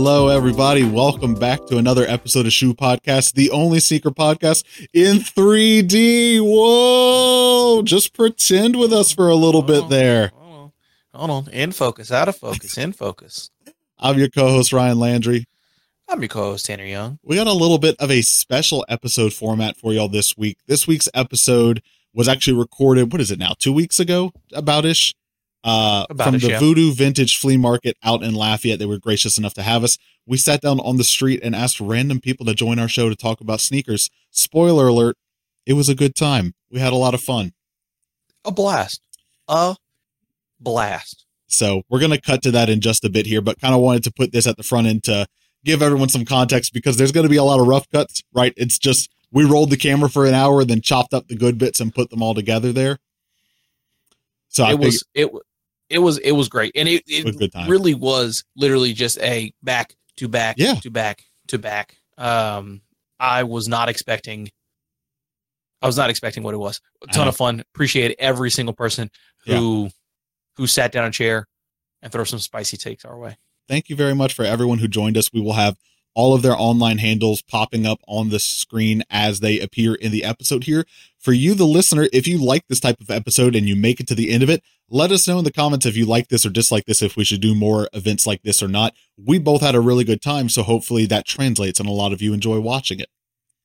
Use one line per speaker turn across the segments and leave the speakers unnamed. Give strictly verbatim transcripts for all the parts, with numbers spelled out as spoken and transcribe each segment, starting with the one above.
Hello, everybody. Welcome back to another episode of Shoe Podcast, the only sneaker podcast in three D. Whoa! Just pretend with us for a little
Hold
bit
on,
there.
Hold on. Hold on. In focus, out of focus, in focus.
I'm your co-host, Ryan Landry.
I'm your co-host, Tanner Young.
We got a little bit of a special episode format for y'all this week. This week's episode was actually recorded, what is it now, two weeks ago, about-ish? Uh,
About
from
ish,
the
yeah.
Voodoo Vintage Flea Market out in Lafayette. They were gracious enough to have us. We sat down on the street and asked random people to join our show to talk about sneakers. Spoiler alert, it was a good time. We had a lot of fun.
A blast. A blast.
So we're going to cut to that in just a bit here, but kind of wanted to put this at the front end to give everyone some context because there's going to be a lot of rough cuts, right? It's just, we rolled the camera for an hour, then chopped up the good bits and put them all together there. So I
It was, it, it was, it was great. And it,
It was a good
it
time.
really was literally just a back to back,
Yeah.
to back to back. Um, I was not expecting, I was not expecting what it was. A ton
Uh-huh.
of fun. Appreciate every single person who, who sat down a chair and throw some spicy takes our way.
thank you very much for everyone who joined us. We will have all of their online handles popping up on the screen as they appear in the episode here. For you, the listener, if you like this type of episode and you make it to the end of it, let us know in the comments if you like this or dislike this, if we should do more events like this or not. We both had a really good time, so hopefully that translates and a lot of you enjoy watching it.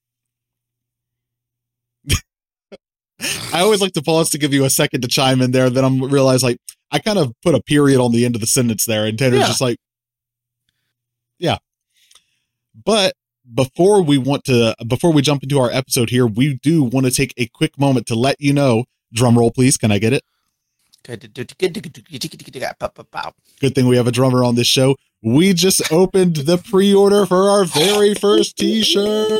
I always like to pause to give you a second to chime in there. Then I'm realize like I kind of put a period on the end of the sentence there, and Tanner's
Yeah.
just like, yeah. But before we want to, before we jump into our episode here, we do want to take a quick moment to let you know. Drum roll, please. Can I get it? Good thing we have a drummer on this show. We just opened the pre-order for our very first t-shirt.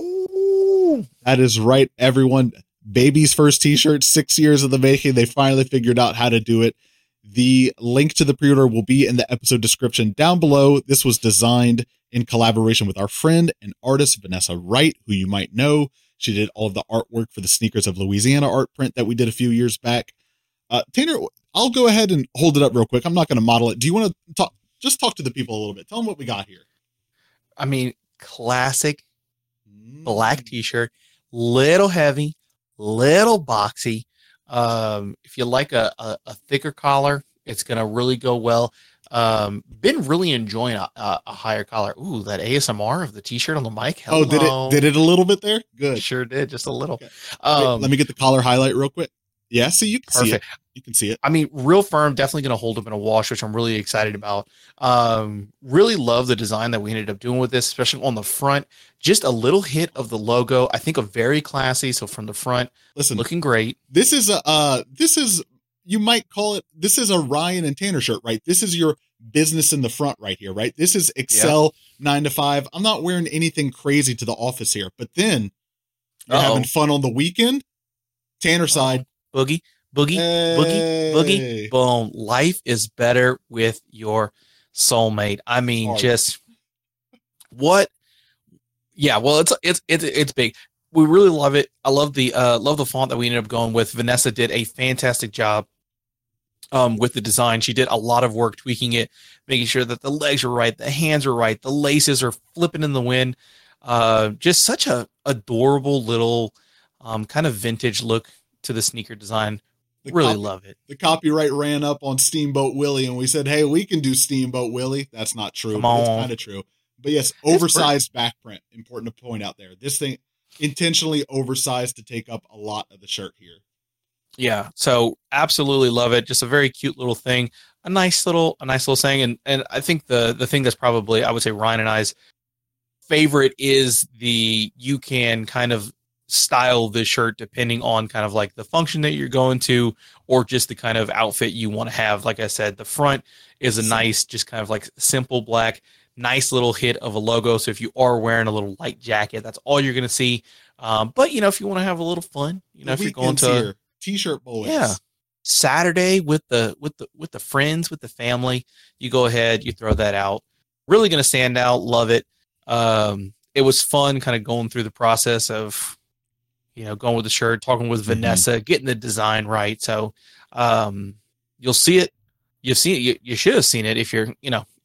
That is right, everyone. Baby's first t-shirt, six years in the making. They finally figured out how to do it. The link to the pre-order will be in the episode description down below. This was designed in collaboration with our friend and artist, Vanessa Wright, who you might know. She did all of the artwork for the Sneakers of Louisiana art print that we did a few years back. Uh, Tanner, I'll go ahead and hold it up real quick. I'm not going to model it. Do you want to talk? Just talk to the people a little bit. Tell them what we got here.
I mean, classic black t-shirt, little heavy, little boxy. Um, if you like a, a, a thicker collar, it's going to really go well. Um, been really enjoying a, a, a higher collar. Ooh, that A S M R of the t-shirt on the mic. Hello.
Oh, did it, did it a little bit there? Good.
Sure did. Just a little.
Okay.
Um,
Wait, let me get the collar highlight real quick. Yeah. So you can see it.
perfect.
You can see it.
I mean, real firm, definitely going to hold up in a wash, which I'm really excited about. Um, really love the design that we ended up doing with this, especially on the front. Just a little hit of the logo. I think a very classy. So from the front,
Listen,
looking great.
this is a, uh, this is, you might call it, this is a Ryan and Tanner shirt, right? This is your business in the front right here, right? This is Excel nine to five. I'm not wearing anything crazy to the office here, but then you're
Uh-oh.
having fun on the weekend. Tanner side.
Boogie, boogie,
Hey.
boogie, boogie. Boom. Life is better with your soulmate. I mean,
Hard.
just what? Yeah. Well, it's, it's, it's, it's big. We really love it. I love the, uh, love the font that we ended up going with. Vanessa did a fantastic job. Um, with the design, she did a lot of work tweaking it, making sure that the legs are right, the hands are right, the laces are flipping in the wind. Uh, just such a adorable little, um, kind of vintage look to the sneaker design.
The
Really
copy-
love it.
The copyright ran up on Steamboat Willie, and we said, hey, we can do Steamboat Willie. That's not true.
Come
but It's
on.
kind of true. But yes,
It's pretty-
oversized back print. Important to point out there. This thing intentionally oversized to take up a lot of the shirt here.
Yeah. So absolutely love it. Just a very cute little thing. A nice little, a nice little saying. And, and I think the, the thing that's probably, I would say Ryan and I's favorite is the, you can kind of style this shirt depending on kind of like the function that you're going to, or just the kind of outfit you want to have. Like I said, the front is a nice, just kind of like simple black, nice little hit of a logo. So if you are wearing a little light jacket, that's all you're going to see. Um, but you know, if you want to have a little fun, you know,
The
if you're going
weekend's
to
here. T-shirt boys.
Yeah. Saturday with the with the with the friends, with the family, you go ahead, you throw that out. Really going to stand out. Love it. Um, it was fun kind of going through the process of, you know, going with the shirt, talking with
Mhm.
Vanessa, getting the design right. So um, you'll see it. You've seen it. You, you should have seen it if you're, you know,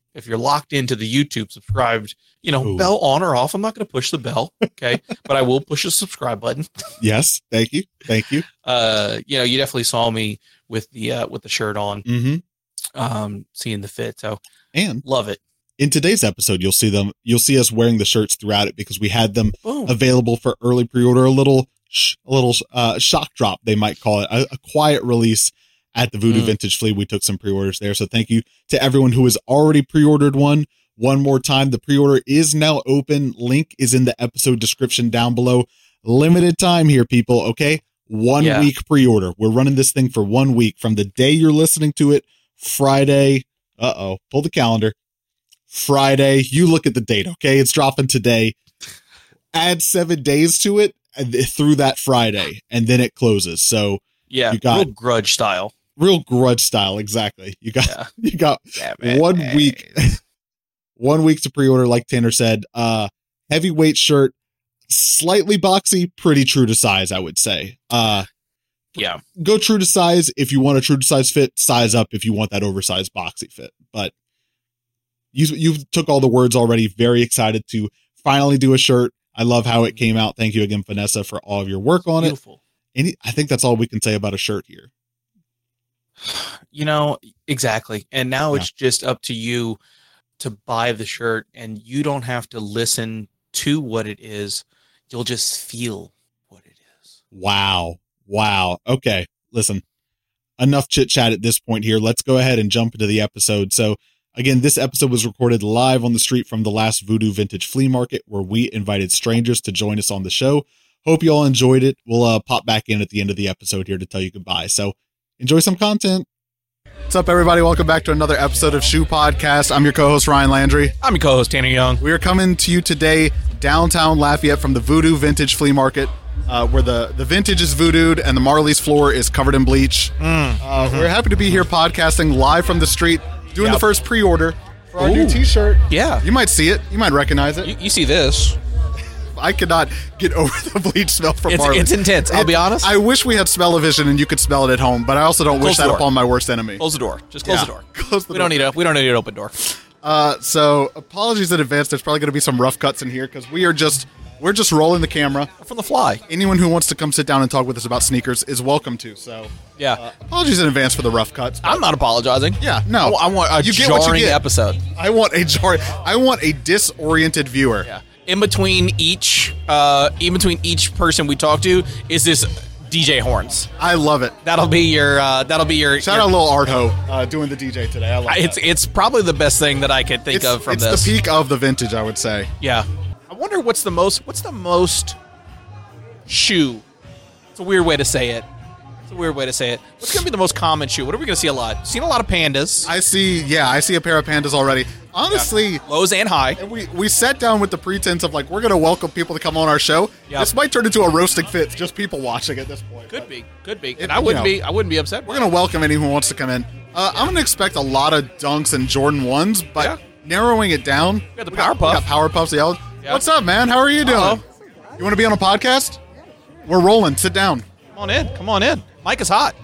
if you're locked into the YouTube subscribed, you know,
Ooh.
bell on or off. I'm not going to push the bell. Okay. But I will push the subscribe button.
Yes. Thank you. Thank you.
Uh, you know, you definitely saw me with the, uh, with the shirt on,
Mm-hmm.
um, seeing the fit. So,
And
love it.
in today's episode, you'll see them, you'll see us wearing the shirts throughout it because we had them
Boom.
available for early pre-order, a little, sh- a little, uh, shock drop, they might call it, a, a quiet release at the Voodoo
Mm.
Vintage Flea. We took some pre-orders there. So thank you to everyone who has already pre-ordered one. One more time, the pre-order is now open. Link is in the episode description down below. Limited time here, people. Okay. One
Yeah.
week pre-order. We're running this thing for one week from the day you're listening to it. Friday. Uh-oh. Pull the calendar. Friday. You look at the date. Okay. It's dropping today. Add seven days to it through that Friday, and then it closes. So
Yeah.
you got-
real grudge style.
real grudge style. Exactly. You got,
Yeah.
you got
Damn it.
one week, one week to pre-order. Like Tanner said, uh, heavyweight shirt, slightly boxy, pretty true to size, I would say. Uh,
Yeah.
go true to size. If you want a true to size fit, size up if you want that oversized boxy fit. But you, you took all the words already. Very excited to finally do a shirt. I love how it came out. Thank you again, Vanessa, for all of your work on it.
Beautiful.
And I think that's all we can say about a shirt here.
You know, exactly. And now it's just up to you to buy the shirt, and you don't have to listen to what it is. You'll just feel what it is.
Wow. Wow. Okay. Listen, enough chit chat at this point here. Let's go ahead and jump into the episode. So again, this episode was recorded live on the street from the last Voodoo Vintage Flea Market, where we invited strangers to join us on the show. Hope you all enjoyed it. We'll uh, pop back in at the end of the episode here to tell you goodbye. So enjoy some content. What's up, everybody? Welcome back to another episode of Shoe Podcast. I'm your co-host, Ryan Landry.
I'm your co-host, Tanner Young.
We are coming to you today, downtown Lafayette, from the Voodoo Vintage Flea Market, uh, where the, the vintage is voodooed and the Marley's floor is covered in bleach.
Mm.
Uh, we're happy to be here podcasting live from the street, doing
Yep.
the first pre-order for our new
Ooh.
t-shirt.
Yeah.
You might see it. You might recognize it.
You, you see this.
I could not get over the bleach smell from
It's,
Marley.
it's intense. I'll
It-
be honest.
I wish we had smell-o-vision and you could smell it at home, but I also don't
Close
wish
the
that
door.
upon my worst enemy.
Close the door. Just close
Yeah.
the door.
Close the
we
door.
don't need a we don't need an open door.
Uh, so apologies in advance. There's probably going to be some rough cuts in here because we are just we're just rolling the camera.
From the fly.
Anyone who wants to come sit down and talk with us about sneakers is welcome to. So
Yeah.
uh, apologies in advance for the rough cuts.
I'm not apologizing.
Yeah, no.
I want a
You get what you
jarring
get.
episode.
I want a jar. I want a disoriented viewer.
Yeah. In between each, uh, in between each person we talk to is this D J horns.
I love it.
That'll be your. Uh, that'll be your.
Shout
your,
out Lil Artho uh, doing the D J today. I love
It's
that.
it's probably the best thing that I could think
It's,
of from
it's
this.
the peak of the vintage, I would say.
Yeah. I wonder what's the most. What's the most shoe? It's a weird way to say it. It's a weird way to say it. What's gonna be the most common shoe? What are we gonna see a lot? Seen a lot of pandas,
I see. Yeah, I see a pair of pandas already. Honestly.
lows and high.
And we, we sat down with the pretense of like, we're going to welcome people to come on our show.
Yep.
This might turn into a roasting fit, just people watching at this point.
Could
But
be, could be.
It-
And I wouldn't
you know,
be. I wouldn't be upset.
We're going to welcome anyone who wants to come in. Uh, I'm going to expect a lot of dunks and Jordan ones, but
Yeah.
narrowing it down.
got the
we
Power
we
Puff.
got Power Puffs. Yeah.
Yeah.
What's up, man? How are you doing?
Hello.
You want to be on a podcast? We're rolling. Sit down.
Come on in. Come on in. Mike is hot.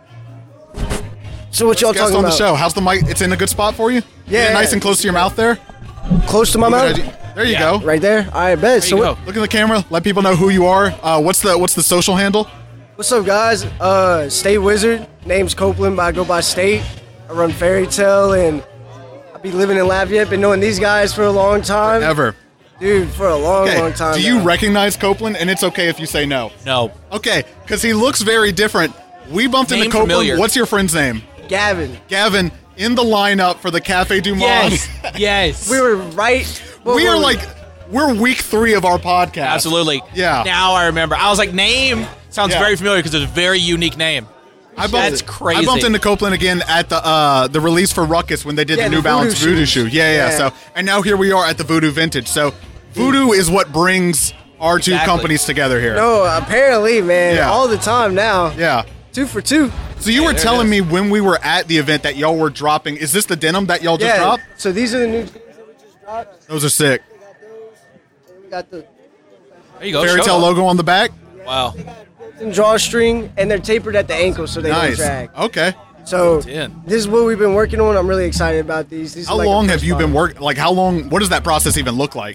So what y'all
Guest
talking
on the
about?
show. How's the mic? It's in a good spot for you?
Yeah,
Get it nice
yeah.
and close to your mouth there.
Close to my mouth?
There you
Yeah.
go.
Right there? All right, bet.
There
So
you
what,
go.
Look in the camera. Let people know who you are. Uh, what's the What's the social handle?
what's up, guys? Uh, State Wizard. Name's Copeland, but I go by State. I run Fairy Tale, and I be living in Lafayette. Been knowing these guys for a long time.
Ever.
Dude, for a long,
Okay.
long time
Do you
now.
recognize Copeland? And it's okay if you say no.
No.
Okay, because he looks very different. We bumped
Name
into Copeland.
familiar.
What's your friend's name?
Gavin.
Gavin, in the lineup for the Cafe Du Monde.
yes.
We were right. what
we
were
are like, we're week three of our podcast.
Absolutely.
Yeah.
Now I remember. I was like, name sounds
Yeah.
very familiar because it's a very unique name.
I bumped,
That's crazy.
I bumped into Copeland again at the uh, the release for Ruckus when they did
Yeah,
the New
the
Balance
Voodoo
Voodoo
shoes.
shoe. Yeah, yeah,
Yeah.
So, and now here we are at the Voodoo Vintage. So, Voodoo is what brings our two
Exactly.
companies together here.
No, apparently, man.
Yeah.
All the time now.
Yeah.
Two for two.
So you were
there it
telling
is.
me when we were at the event that y'all were dropping. Is this the denim that y'all just
Yeah.
dropped?
So these are the new things that we just dropped.
Those are sick.
We got the
There you go.
Fairy
show
Tale
them.
logo on the back.
Wow.
drawstring, and they're tapered at the ankle so they
Nice.
don't drag.
Okay.
So
ten.
this is what we've been working on. I'm really excited about these. these
How
are like
long
our
have
first
you been
product.
working? Like, how long? What does that process even look like?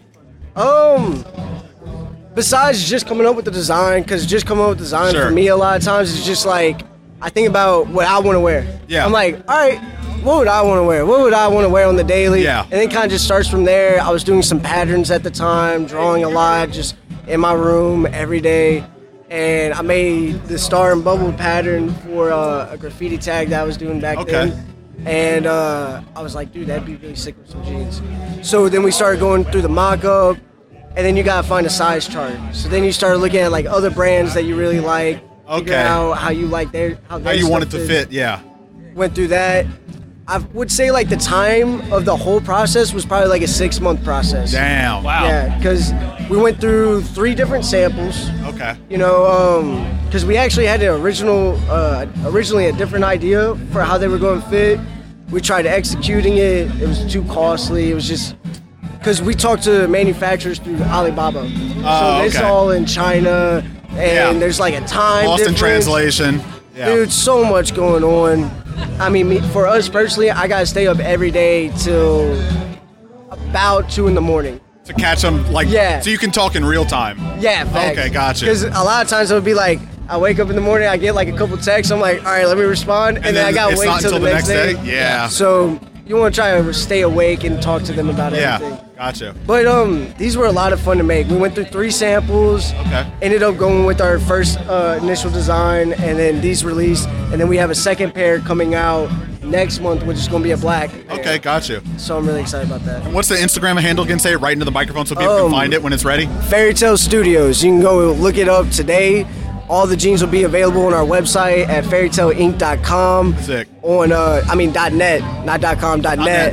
Um, besides just coming up with the design, because just coming up with design
Sure.
for me a lot of times is just like I think about what I want to wear.
Yeah.
I'm like, all right, what would I want to wear? What would I want to wear on the daily?
Yeah.
And then kind of just starts from there. I was doing some patterns at the time, drawing a lot, just in my room every day. And I made the star and bubble pattern for uh, a graffiti tag that I was doing back
Okay.
then. And uh, I was like, dude, that'd be really sick with some jeans. So then we started going through the mock-up, and then you gotta find a size chart. So then you start looking at like other brands that you really like. Figure
Okay.
out how you like their how,
How
their
you want it
stuff
to
fits.
fit? Yeah.
Went through that. I would say like the time of the whole process was probably like a six month process.
Damn.
Wow.
Yeah, because we went through three different samples.
Okay.
You know, um, because we actually had an original, uh, originally a different idea for how they were going to fit. We tried executing it. It was too costly. It was just because we talked to manufacturers through Alibaba.
Oh,
so it's
okay.
all in China, and
Yeah.
there's like a time
Lost in
difference.
translation. Yeah.
Dude, so much going on. I mean, me, for us personally, I gotta stay up every day till about two in the morning.
To catch them, like,
Yeah.
so you can talk in real time.
Yeah, facts.
Okay, gotcha.
Because a lot of times it would be like, I wake up in the morning, I get like a couple texts, I'm like, all right, let me respond, and,
And
then, I
then
gotta
it's
wait
not
till the
until the
next,
next
day.
day? Yeah.
So you want to try to stay awake and talk to them about
Yeah.
everything.
Gotcha.
But um, these were a lot of fun to make. We went through three samples.
Okay.
Ended up going with our first uh, initial design, and then these released, and then we have a second pair coming out next month, which is going to be a black pair.
Okay, gotcha.
So I'm really excited about that.
What's the Instagram handle again? Say it right into the microphone so people can
Um,
find it when it's ready.
Fairy Tale Studios. You can go look it up today. All the jeans will be available on our website at fairytale inc dot com.
Sick.
On uh, I mean .net, not .com, .net.
.net.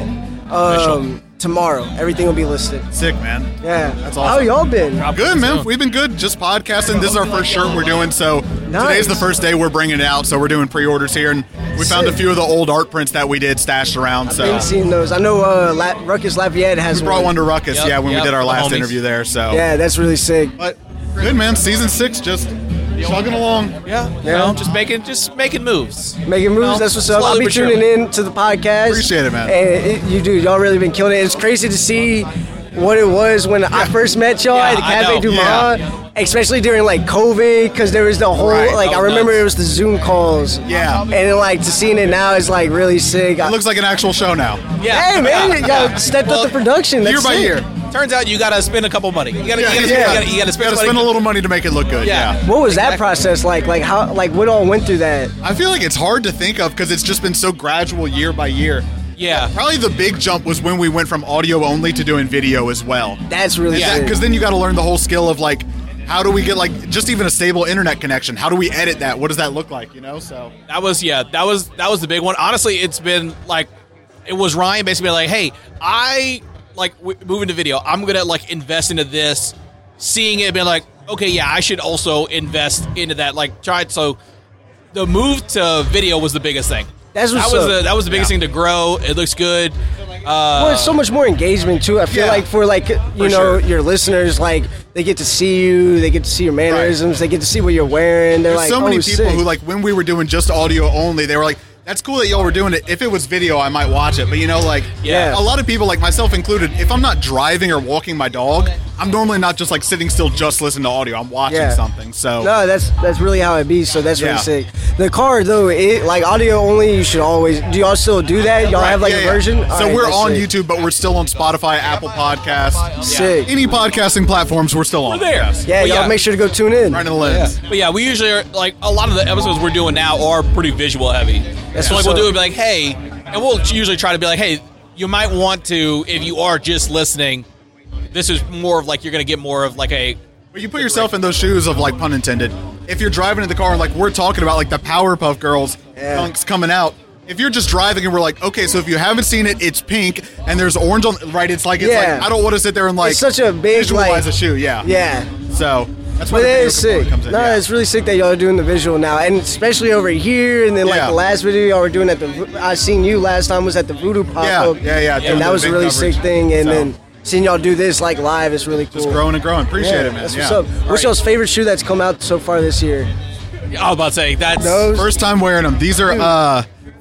Um, tomorrow, everything will be listed.
Sick, man.
Yeah,
That's
How
awesome.
y'all been?
Good, man. We've been good. Just podcasting. This is our first shirt we're doing, so
Nice.
today's the first day we're bringing it out. So we're doing pre-orders here, and we found a
Sick.
few of the old art prints that we did stashed around. So
Been seeing those. I know uh, La- Ruckus Lafayette has
we brought one to Ruckus,
Yep,
yeah, when
yep,
we did our
the
last
homies.
interview there. So,
Yeah, that's really sick.
but good, man. Season six just chugging along.
Yeah, you
Yeah.
know, just making just making moves.
Making moves,
Well,
that's what's up. I'll
slowly
be
but
tuning
surely.
in to the podcast.
Appreciate it, man.
And it, you do. Y'all really been killing it. It's crazy to see what it was when I first met y'all
Yeah,
at the
I
Cafe
know.
Du
Yeah.
Mans, especially during like COVID, because there was the whole
Right.
like
That
I
was
remember
nuts.
it was the Zoom calls.
Yeah.
And then, like to seeing it now is like really sick.
It looks like an actual show now.
Yeah.
Hey man,
Yeah.
you got stepped
Well,
up the production. That's
year by
sick.
year.
Turns out you gotta spend a couple money. You gotta,
Yeah,
you gotta,
yeah.
you gotta, you gotta
You
spend,
gotta
money.
spend a little money to make it look good.
Yeah.
Yeah.
What was that
Exactly.
process like? Like how like what all went through that?
I feel like it's hard to think of because it's just been so gradual year by year.
Yeah.
Probably the big jump was when we went from audio only to doing video as well.
That's really
Yeah,
sick.
Because then you got to learn the whole skill of like, how do we get like just even a stable internet connection? How do we edit that? What does that look like? You know, so
That was yeah. That was that was the big one. Honestly, it's been like it was Ryan basically like, hey, I like w- moving to video. I'm gonna like invest into this. Seeing it, being like, okay, yeah, I should also invest into that. Like, try it. So the move to video was the biggest thing.
That's
that
what's
was
up.
the that was the biggest
Yeah.
thing to grow. It looks good. Uh,
Well, it's so much more engagement too. I feel
Yeah.
like for like you
For
know
sure.
your listeners, like they get to see you, they get to see your mannerisms, they get to see what you're wearing. They're
there's
like,
so many
oh,
people
sick.
who like when we were doing just audio only, they were like, that's cool that y'all were doing it. If it was video, I might watch it. But you know, like
Yeah.
a lot of people, like myself included, if I'm not driving or walking my dog, I'm normally not just like sitting still just listening to audio. I'm watching
Yeah.
something. So
No, that's that's really how it be. So that's
Yeah.
really sick. The car though, it like audio only. You should always. Do y'all still do that? Y'all
Right,
have like
yeah,
a
yeah.
version.
So
All right,
we're
that's
on
sick.
YouTube, but we're still on Spotify, Apple Podcasts,
Sick.
any podcasting platforms. We're still on.
We're there.
Yes.
Yeah,
Well,
y'all
yeah.
make sure to go tune in.
Right in the lens.
But yeah, we usually are like a lot of the episodes we're doing now are pretty visual heavy.
That's
so like
what's
we'll do
up.
it be like, hey, and we'll usually try to be like, hey, you might want to if you are just listening. This is more of like you're gonna get more of like a
But you put yourself in those shoes of like pun intended. If you're driving in the car and like we're talking about like the Powerpuff Girls
Yeah.
dunks coming out. If you're just driving and we're like, okay, so if you haven't seen it, it's pink and there's orange on right. It's like it's
Yeah.
like I don't want to sit there and like
It's such a big,
visualize
like-
a shoe. Yeah.
Yeah.
So that's
But
where the
it
video
is
component
sick.
comes in.
No,
yeah.
it's really sick that y'all are doing the visual now, and especially over here. And then like
Yeah.
the last video y'all were doing at the, Vo- I seen you last time was at the Voodoo pop
Yeah,
up.
yeah, yeah, doing
And that
the
was a
big
really
coverage.
sick thing. And
So-
then seeing y'all do this like live is really cool.
just growing and growing. Appreciate
Yeah,
it, man.
That's
yeah.
what's up. What's
Right.
y'all's favorite shoe that's come out so far this year?
I was about to say that's
Those?
First time wearing them. These are uh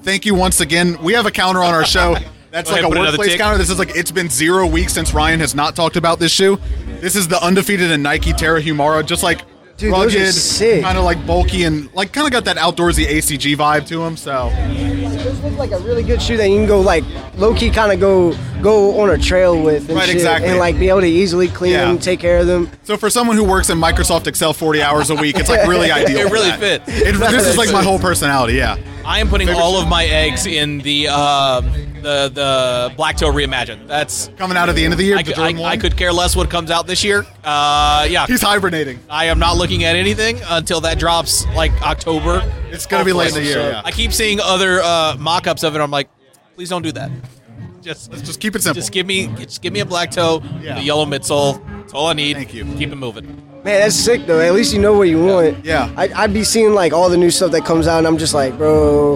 thank you once again. We have a counter on our show. That's
Go
like
ahead,
a
put another
workplace
tick.
counter. This is like, it's been zero weeks since Ryan has not talked about this shoe. This is the undefeated and Nike Terra Humara, just like
Dude, those are
rugged,
sick.
kind of like bulky, and like kind of got that outdoorsy A C G vibe to them. So
Those look like a really good shoe that you can go like low key, kind of go go on a trail with, and
Right,
shit,
exactly.
and like be able to easily clean
Yeah.
them, take care of them.
So for someone who works in Microsoft Excel forty hours a week, it's like really ideal.
It
for
really
that.
fits.
It, this is like my whole personality. Yeah.
I am putting
Favorite
all
shoe?
of my eggs in the uh, the the Black Toe Reimagined. That's
Coming out at the end of the year.
I
the
could, I,
Jordan
I
one.
could care less what comes out this year. Uh, yeah,
He's hibernating.
I am not looking at anything until that drops like October.
It's gonna be late in the year. Yeah.
I keep seeing other uh, mock-ups of it. I'm like, please don't do that. Just
Let's just keep it simple.
just give me just give me a black toe,
Yeah.
the yellow midsole. That's all I need.
Thank you.
Keep it moving.
Man, that's sick though. At least you know what you want.
Yeah.
I, I'd be seeing like all the new stuff that comes out, and I'm just like, bro,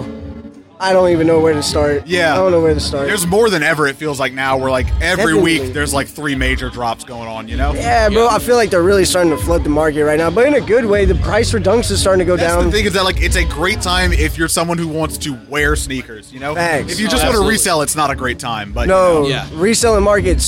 I don't even know where to start.
Yeah.
I don't know where to start.
There's more than ever, it feels like now, where like every
Definitely.
week there's like three major drops going on, you know?
yeah, bro. I feel like they're really starting to flood the market right now, but in a good way. The price for dunks is starting to go
That's
down.
the thing is that like it's a great time if you're someone who wants to wear sneakers, you know?
Facts.
If you
Oh,
just want to
absolutely.
resell, it's not a great time. But
No,
you know,
Yeah.
reselling market's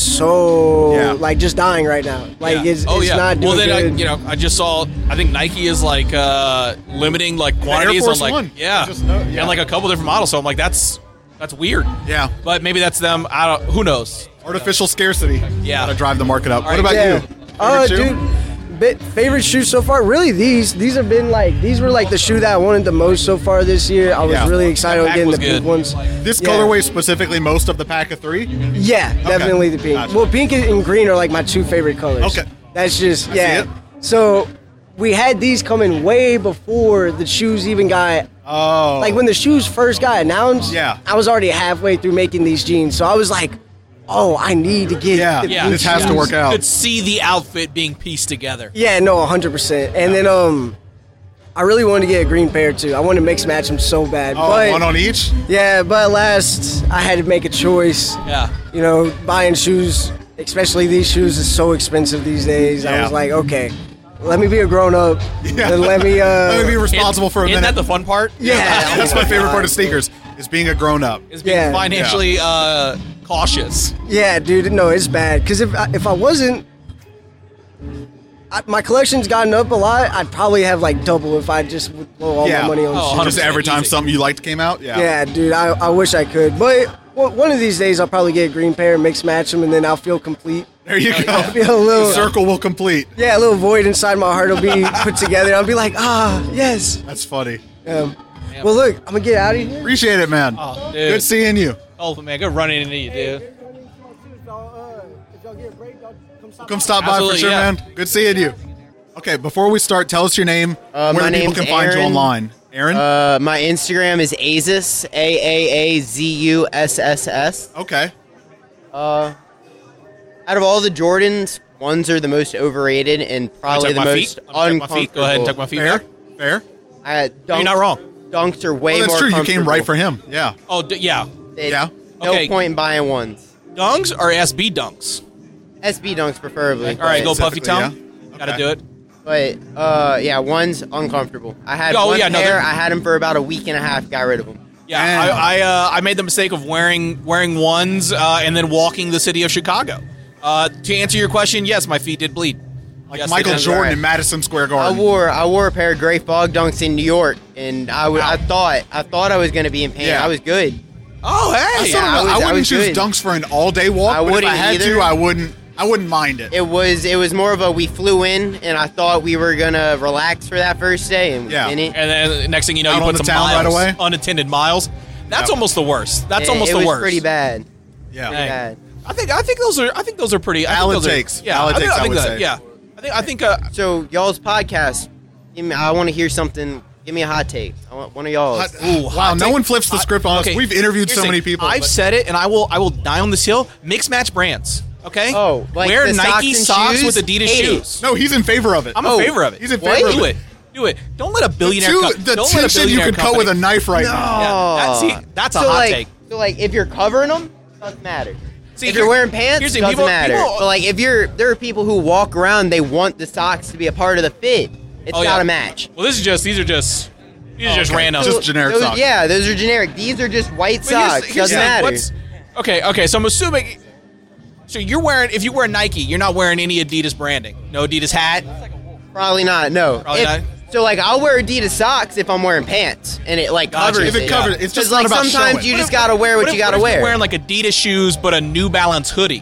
so
Yeah.
like just dying right now. Like
Yeah.
it's,
oh
it's
yeah.
not doing
well then, I,
good.
you know, I just saw. I think Nike is like uh, limiting like quantities
Force
on like
One.
yeah,
Just know- yeah.
and like a couple different models. So I'm like, that's that's weird.
yeah.
But maybe that's them. I don't. Who knows?
Artificial scarcity.
Yeah.
Gotta drive the market up.
All
What
right.
about
yeah.
you?
Uh,
Favorite shoe?
dude, bit, favorite shoe so far? Really, these these have been like these were like the shoe that I wanted the most so far this year. I was
Yeah.
really excited
That
on
pack
getting
was
the pink
good.
ones.
This
Yeah.
colorway specifically, most of the pack of three.
Yeah, definitely the pink.
Gotcha.
Well, pink and green are like my two favorite colors.
Okay.
That's just
I see
yeah.
it.
So we had these coming way before the shoes even got
Oh.
like when the shoes first got announced.
Yeah.
I was already halfway through making these jeans, so I was like, oh, I need to get
Yeah,
the
Yeah,
pink
this has to
shoes.
work out.
Could see the outfit being pieced together.
Yeah, no, one hundred percent. And then um, I really wanted to get a green pair too. I wanted to mix match them so bad.
Oh,
but
one on each?
yeah, but last I had to make a choice.
Yeah.
You know, buying shoes, especially these shoes, is so expensive these days. I
Yeah.
was like, okay, let me be a grown up
Yeah.
and let me uh,
Let me be responsible for a
Isn't
minute.
that the fun part?
yeah.
That's
oh
my favorite
God.
part of sneakers, is being a grown up.
Is being
Yeah.
financially uh, cautious.
Yeah, dude, no, it's bad. Because if I, if I wasn't, I, my collection's gotten up a lot. I'd probably have like double if I just would blow all
Yeah.
my money on
Oh,
shoes.
one hundred
Just every time
easy.
something you liked came out? Yeah.
Yeah, dude, I, I wish I could. But one one of these days, I'll probably get a green pair, mix match them, and then I'll feel complete.
There you go.
I'll feel a little,
The circle will complete.
yeah, a little void inside my heart will be put together. I'll be like, ah, yes.
That's funny.
Um, well, look, I'm gonna get out of here.
Appreciate it, man.
Oh, dude.
Good seeing you.
Oh man, good running into you, dude.
Come stop by for
Absolutely,
sure,
yeah.
man. Good seeing you. Okay, before we start, tell us your name,
Uh,
where
my
the people
name's
can find you
Aaron.
online. Aaron?
Uh, my Instagram is Azus, A A A Z U S S S.
okay.
Uh, out of all the Jordans, ones are the most overrated and probably
Tuck
the
my
most
feet. I'm gonna tuck
uncomfortable.
my feet. Go ahead and tuck my feet
Fair?
back.
Fair?
I,
You're
dunks,
not wrong.
Dunks are way
Well, that's
more
true. You came
comfortable.
right for him. Yeah.
Oh d- yeah,
It-
Yeah.
No
Okay.
point in buying ones.
dunks or S B dunks.
S B dunks preferably.
All right, go
but,
Puffy
Specifically,
Tom.
yeah.
Gotta
Okay.
do it.
But uh, yeah, one's uncomfortable. I had
Oh,
one
yeah, no,
pair.
they're-
I had them for about a week and a half. Got rid of them.
Yeah,
Damn.
I I, uh, I made the mistake of wearing wearing ones uh, and then walking the city of Chicago. Uh, to answer your question, yes, my feet did bleed.
Like
Yes,
Michael
they did.
Jordan
right.
in Madison Square
I
Garden.
wore I wore a pair of gray fog dunks in New York, and I would- I thought I thought I was going to be in pain.
Yeah.
I was good.
Oh
I,
hey,
still don't
I
know.
was-
I
I
wouldn't
was
choose
good.
dunks for an all-day walk,
I
but if I
wouldn't
had
either.
to, I wouldn't. I wouldn't mind it.
It was it was more of a we flew in, and I thought we were gonna relax for that first day, and we
Yeah.
didn't.
and then next thing you know,
Out
you
on
put
the
some
town right
miles,
away?
unattended miles. That's
Yeah.
almost the worst. That's
It-
almost
it
the
was
worst.
pretty bad.
yeah.
Hey.
Bad.
I think I think those are I think those are pretty. I think
Valid
those are-
takes.
Yeah,
Valid
I think,
takes,
I
I
think
would
that,
say.
Yeah, I think I think uh,
So y'all's podcast, give me, I want to hear something. Give me a hot take. I want one of y'all's.
Hot-
Ooh,
wow,
hot
no
take.
one flips the
Hot-
script on us.
okay,
We've interviewed
here's
so
the
many
thing.
people.
I've
but-
said it, and I will I will die on this hill. Mix match brands. Okay.
Oh, like
wear
the
Nike
socks and
socks
shoes?
with Adidas
Hate it.
shoes.
No, he's in favor of it.
I'm
Oh,
in favor of it.
he's in
What?
favor of
Do
it.
it. Do it. Don't let a billionaire.
Two,
co-
the
don't let a
tension you
billionaire
can cut with a
company-
knife right now.
Yeah, that's see, that's a
so
hot
like,
take.
So like, if you're covering them, doesn't matter.
See,
if you're
here-
wearing pants,
here's the
doesn't
thing, people-
matter.
people-
but like, if you're, there are people who walk around, they want the socks to be a part of the fit. It's
Oh,
got
yeah.
to match.
Well, this is just these are just These are just
okay.
random.
Just generic
Those-
socks.
Yeah, those are generic. These are just white
But here's-
socks.
here's
Doesn't
the thing,
matter.
what's- okay, okay. So I'm assuming. So you're wearing, if you wear Nike, you're not wearing any Adidas branding. No Adidas hat.
Probably not. No.
Probably
If-
not.
So like, I'll wear Adidas socks if I'm wearing pants, and it like
Gotcha.
covers
If
it covers- it's just
like
not about
sometimes
showing.
you
What
just
if-
gotta wear what,
if-
you gotta
if
wear.
You're wearing like Adidas shoes, but a New Balance hoodie.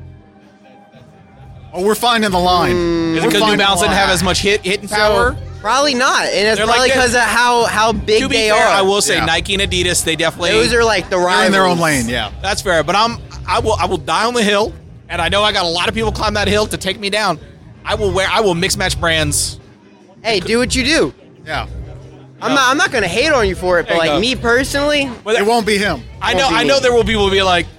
Oh, we're finding the line.
Is it
We're
because New
finding
Balance
the
didn't
line.
have as much hit hitting
So,
power?
probably not, and it's
They're like
probably
that.
because of how how big
To be
they
fair,
are.
I will say
Yeah.
Nike and Adidas, they definitely
Those are like the
They're
rivals.
in their own lane, yeah.
That's fair, but I'm I will I will die on the hill, and I know I got a lot of people climb that hill to take me down. I will wear I will mix match brands.
Hey, do what you do.
Yeah.
I'm not. I'm not gonna hate on you for it,
There
but
you
like
go.
me personally,
But
It won't be him.
I
won't
know
be
I know
me.
there will be people who be like,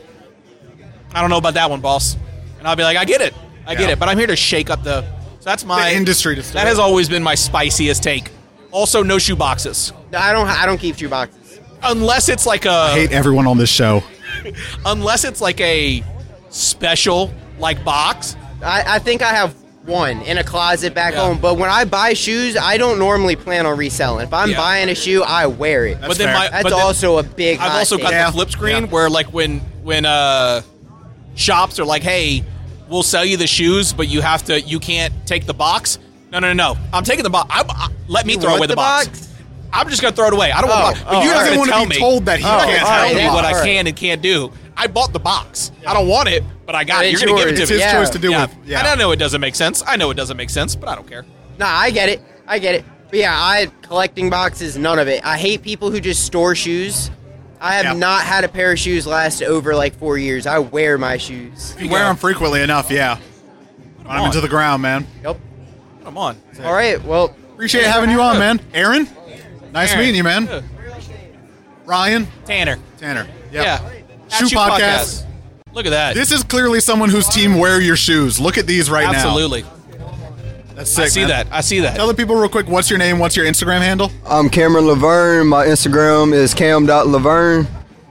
I don't know about that one, boss, and I'll be like, I get it, I get
Yeah.
it, but I'm here to shake up the. So that's my
The industry to start.
That has always been my spiciest take. Also, no shoe boxes,
I don't. I don't keep shoe boxes.
unless it's like a
I hate everyone on this show.
unless it's like a special like box.
I, I think I have one in a closet back
Yeah.
home. But when I buy shoes, I don't normally plan on reselling. If I'm
Yeah.
buying a shoe, I wear it.
But then
fair.
my
That's
but then
also a big.
I've
hot
also
take.
got
Yeah.
the flip screen
Yeah.
where like when when uh shops are like, hey, we'll sell you the shoes, but you have to you can't take the box. No, no, no, no. I'm taking the box. I, I, let me
You
throw
want
away the,
the
box.
box?
I'm just gonna throw it away. I don't want
Oh,
the box. But
oh,
you're
all
not
right.
gonna
want
tell
to be
me.
told that he
Oh,
can't
all
Tell
right,
have
me
yeah.
the
what
box.
I
all right.
can and can't do. I bought the box. I don't want it, but I got
But
it. You're
it's
gonna give it
yours.
to
It's
me.
his
Yeah.
choice to do
yeah.
with. Yeah.
And I know it doesn't make sense. I know it doesn't make sense, but I don't care.
Nah, I get it. I get it. But yeah, I collecting boxes, none of it. I hate people who just store shoes. I have
Yeah.
not had a pair of shoes last over like four years. I wear my shoes.
You wear them frequently enough, yeah. Run them
on.
into the ground, man.
Yep.
Come on.
All right. Well,
Appreciate having you on, man. Aaron, nice
Aaron.
meeting you, man.
Yeah.
Ryan,
Tanner.
Tanner. Yep.
Yeah.
Shoe
At Shoe
podcast.
Look at that.
This is clearly someone whose team wear your shoes. Look at these right
Absolutely.
now. That's sick.
I see
man.
that. I see that.
Tell the people real quick, what's your name? What's your Instagram handle?
I'm Cameron Laverne. My Instagram is cam dot laverne.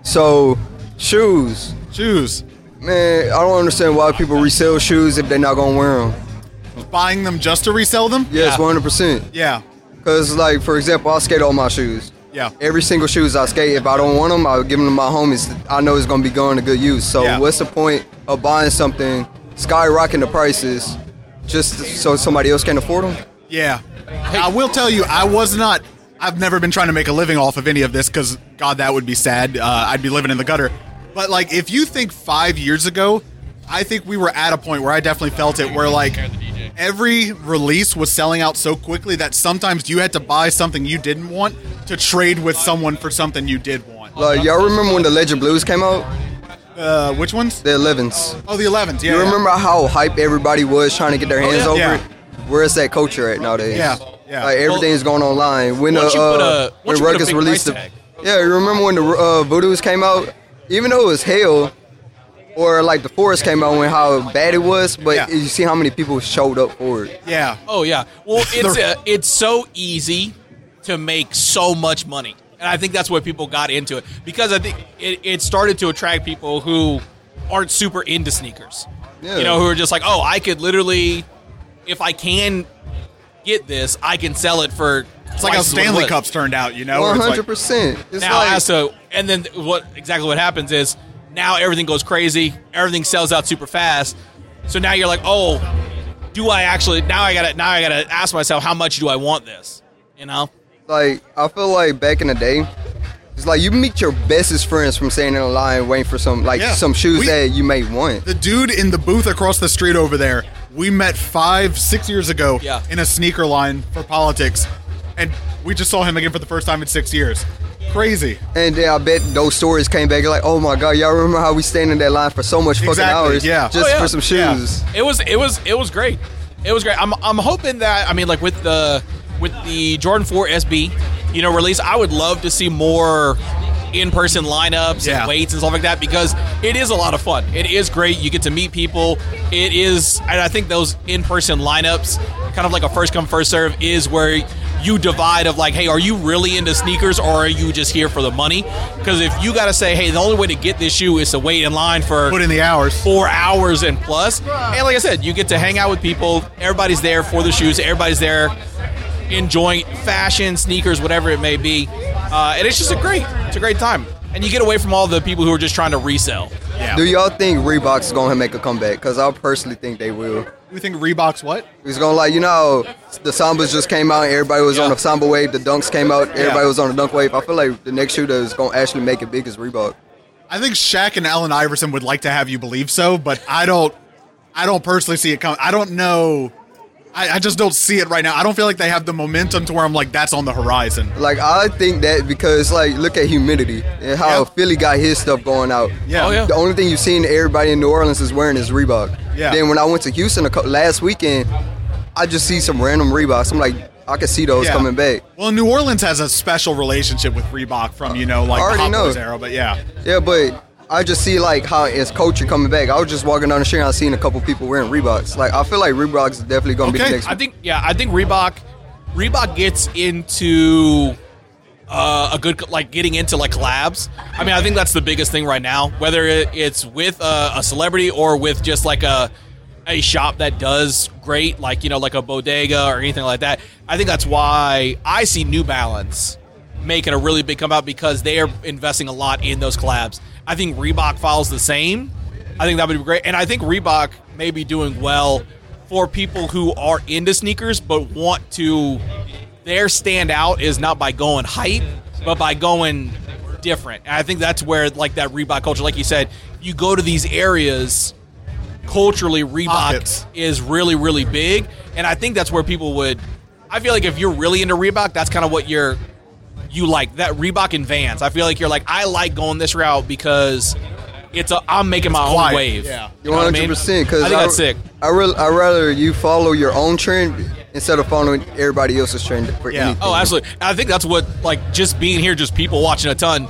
So, shoes.
Shoes.
Man, I don't understand why people resell shoes if they're not going to wear them.
Buying them just to resell them?
Yes,
Yeah.
one hundred percent.
Yeah.
Because, like, for example, I skate all my shoes.
Yeah.
Every single shoes I skate, if I don't want them, I'll give them to my homies. I know it's going to be going to good use. So,
Yeah.
what's the point of buying something, skyrocketing the prices, just so somebody else can afford them?
Yeah. I will tell you, I was not. I've never been trying to make a living off of any of this because, God, that would be sad. Uh, I'd be living in the gutter. But, like, if you think five years ago, I think we were at a point where I definitely felt it, where, like, every release was selling out so quickly that sometimes you had to buy something you didn't want to trade with someone for something you did want.
Like, y'all remember when the Ledger Blues came out?
Uh, which ones?
The elevens.
Oh, the elevens. Yeah.
You
yeah.
remember how hype everybody was trying to get their hands
yeah.
over
Yeah.
it? Where's that culture at nowadays?
Yeah, yeah.
Like everything's going online. When
once
the
you put
uh,
a-
when
once you put a
Ruckus
big
released the
price tag.
yeah, you remember when the uh, Voodoos came out? Even though it was hell, or like the Forest came out when how bad it was, but
Yeah.
you see how many people showed up for it.
Yeah.
Oh yeah. Well, it's uh, it's so easy to make so much money, and I think that's why people got into it because I think it, it started to attract people who aren't super into sneakers.
Yeah.
You know, who are just like, oh, I could literally, if I can get this, I can sell it for.
It's like how Stanley Cups turned out, you know? where
One
it's like-
hundred percent. It's
Now,
like
as to, and then what exactly what happens is now everything goes crazy, everything sells out super fast. So now you're like, oh, do I actually? Now I gotta now I gotta ask myself, how much do I want this? You know?
like I feel like back in the day, it's like you meet your bestest friends from standing in a line waiting for some like
Yeah.
some shoes
We-
that you may want.
The dude in the booth across the street over there, we met five, six years ago
Yeah.
in a sneaker line for politics, and we just saw him again for the first time in six years. Crazy.
And then I bet those stories came back like, oh my god, y'all remember how we stand in that line for so much fucking
Exactly,
hours
yeah.
just
Oh, yeah.
for some
Yeah.
shoes.
It was it was it was great. It was great. I'm I'm hoping that I mean like with the with the Jordan four S B, you know, release, I would love to see more in-person lineups
Yeah.
and weights and stuff like that because it is a lot of fun. It is great. You get to meet people. It is, and I think those in-person lineups, kind of like a first come first serve, is where you divide of like, hey, are you really into sneakers or are you just here for the money? Because if you got to say, hey, the only way to get this shoe is to wait in line for
Put in the hours.
four hours and plus. And like I said, you get to hang out with people. Everybody's there for the shoes. Everybody's there enjoying fashion, sneakers, whatever it may be, uh, and it's just a great, it's a great time, and you get away from all the people who are just trying to resell.
Yeah.
Do y'all think Reebok's gonna make a comeback? Because I personally think they will.
You think Reebok's what?
It's gonna like you know the Sambas just came out, and everybody was
Yeah.
on the Samba wave. The Dunks came out, everybody
Yeah.
was on the Dunk wave. I feel like the next shoe that is gonna actually make it big is Reebok.
I think Shaq and Allen Iverson would like to have you believe so, but I don't. I don't personally see it coming. I don't know. I, I just don't see it right now. I don't feel like they have the momentum to where I'm like, that's on the horizon.
Like I think that because like look at humidity and how
Yeah.
Philly got his stuff going out.
Yeah.
Oh, yeah.
The only thing you've seen everybody in New Orleans is wearing is Reebok.
Yeah.
Then when I went to Houston a cou- last weekend, I just see some random Reeboks. I'm like, I can see those
Yeah.
coming back.
Well, New Orleans has a special relationship with Reebok from, you know, like
I
the
already
Hot
know.
Boys era, but yeah.
Yeah, but I just see like how it's culture coming back. I was just walking down the street and I seen a couple people wearing Reeboks. Like I feel like Reeboks is definitely gonna be
Okay.
the next.
I think, yeah, I think Reebok, Reebok gets into uh, a good, like getting into like collabs. I mean, I think that's the biggest thing right now. Whether it, it's with a, a celebrity or with just like a a shop that does great, like you know, like a bodega or anything like that. I think that's why I see New Balance making a really big comeback because they are investing a lot in those collabs. I think Reebok follows the same. I think that would be great. And I think Reebok may be doing well for people who are into sneakers but want to, their standout is not by going hype, but by going different. And I think that's where like that Reebok culture, like you said, you go to these areas, culturally Reebok
Pockets.
is really, really big. And I think that's where people would, I feel like if you're really into Reebok, that's kind of what you're, you like that Reebok and Vans. I feel like you're like, I like going this route because it's a, I'm making my
quiet,
own wave.
yeah.
You know what I
One
mean?
hundred percent. Because
I think that's sick.
I really, I rather you follow your own trend instead of following everybody else's trend for
Yeah.
anything.
Oh, absolutely. I think that's what, like, just being here, just people watching a ton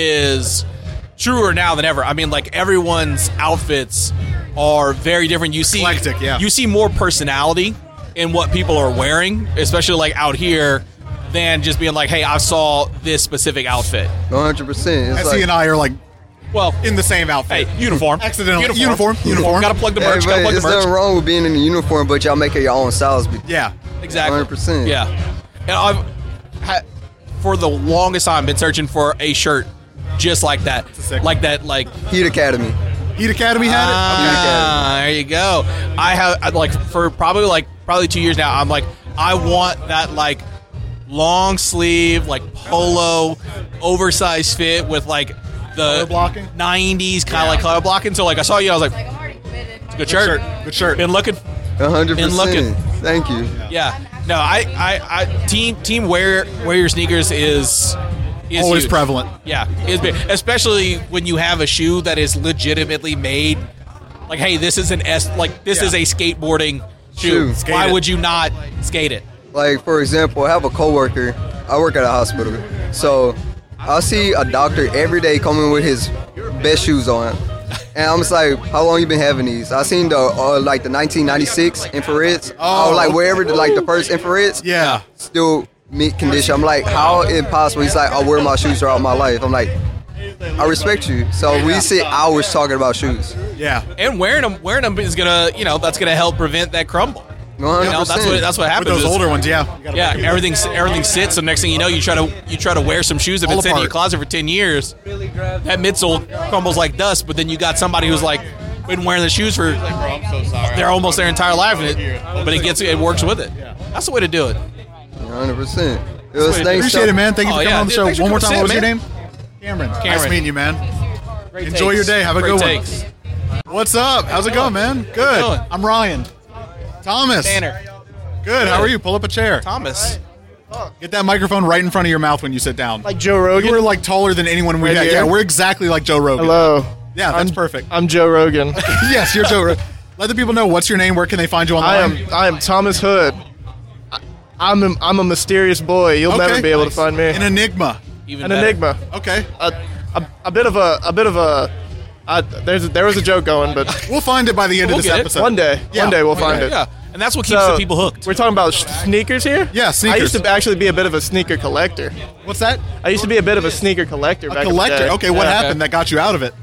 is truer now than ever. I mean, like, everyone's outfits are very different. You see,
Eclectic, yeah.
You see more personality in what people are wearing, especially like out here, than just being like, hey, I saw this specific outfit.
one hundred percent. It's
S E
like,
and I are like
Well,
in the same outfit.
hey, uniform.
Accidentally. Uniform. Uniform.
Got to plug the
hey,
merch. Got to
but
plug the
there's
merch.
nothing wrong with being in a uniform, but y'all make it your own styles.
Yeah.
Exactly.
one hundred percent.
Yeah. And I've had, for the longest time, been searching for a shirt just like that.
sick
Like that, like,
Heat Academy.
Heat Academy had it?
ah, there you go. I have, I, like, for probably, like, probably two years now, I'm like, I want that, like, long sleeve, like, polo, oversized fit with, like, the
Color blocking?
nineties kind of
Yeah.
like color blocking. So, like, I saw you, I was like,
Like, I'm already committed.
good
Good
shirt.
shirt. Good shirt.
Been looking.
one hundred
Been looking.
percent. Thank you.
Yeah. No, I, I, I team, team wear, wear your sneakers is, is
Always
huge.
prevalent.
Yeah, is big, especially when you have a shoe that is legitimately made. Like, hey, this is an S. Like, this
Yeah.
is a skateboarding shoe.
Shoe.
Skate
Why
it.
would you not skate it?
Like, for example, I have a coworker. I work at a hospital. So I see a doctor every day coming with his best shoes on. And I'm just like, how long you been having these? I seen the uh, like the nineteen ninety-six infrareds.
Oh.
Oh, like wherever the, like the first infrareds.
Yeah.
Still mint condition. I'm like, how impossible? He's like, I wear my shoes throughout my life. I'm like, I respect you. So we sit hours talking about shoes.
Yeah.
And wearing them, wearing them is gonna, you know, that's gonna help prevent that crumble.
one
You
hundred
know,
percent.
that's what that's what
With
happens.
those
is-
older ones, yeah. You gotta
Yeah,
make it-
everything everything sits. So next thing you know, you try to you try to wear some shoes that have
All
been sitting in your
apart.
closet for ten years. That midsole crumbles like dust. But then you got somebody who's like been wearing the shoes for they're almost their entire life, and it, but it gets it works with it. That's the way to do it.
one hundred percent. It was
Wait,
thanks
Appreciate
to-
it, man. Thank you
Oh,
for coming
yeah,
on the
dude,
show.
thanks for
One more
coming.
time. What was your
Sit,
name? Cameron. Nice
Cameron.
meeting you, man.
Great
Enjoy
takes.
your day. Have a
Great
good one.
takes.
What's up? How's it going, man? Good.
doing?
I'm Ryan. Thomas.
Tanner.
Good. How are you? Pull up a chair.
Thomas.
Get that microphone right in front of your mouth when you sit down.
Like Joe Rogan.
You were like taller than anyone we
Right
had.
here?
Yeah, we're exactly like Joe Rogan.
Hello.
Yeah, that's
I'm,
perfect.
I'm Joe Rogan.
Yes, you're Joe Rogan. Let the people know what's your name. Where can they find you
I
online?
am I am Thomas Hood. I, I'm a, I'm a mysterious boy. You'll
Okay.
never be able to find me.
An enigma.
Even
An
better.
enigma.
Okay.
A, a, a bit of a a bit of a. I, there's a, there was a joke going, but
We'll find it by the end
We'll
of this
get it.
episode.
one day,
Yeah.
one day we'll find
Yeah,
it.
yeah. And that's what keeps
So,
the people hooked.
We're talking about sh- sneakers here.
Yeah,
I
sneakers.
used to actually be a bit of a sneaker collector.
What's that?
I used to be a bit of a sneaker collector.
A
back in the
collector.
day.
Okay, what
Yeah.
happened that got you out of it?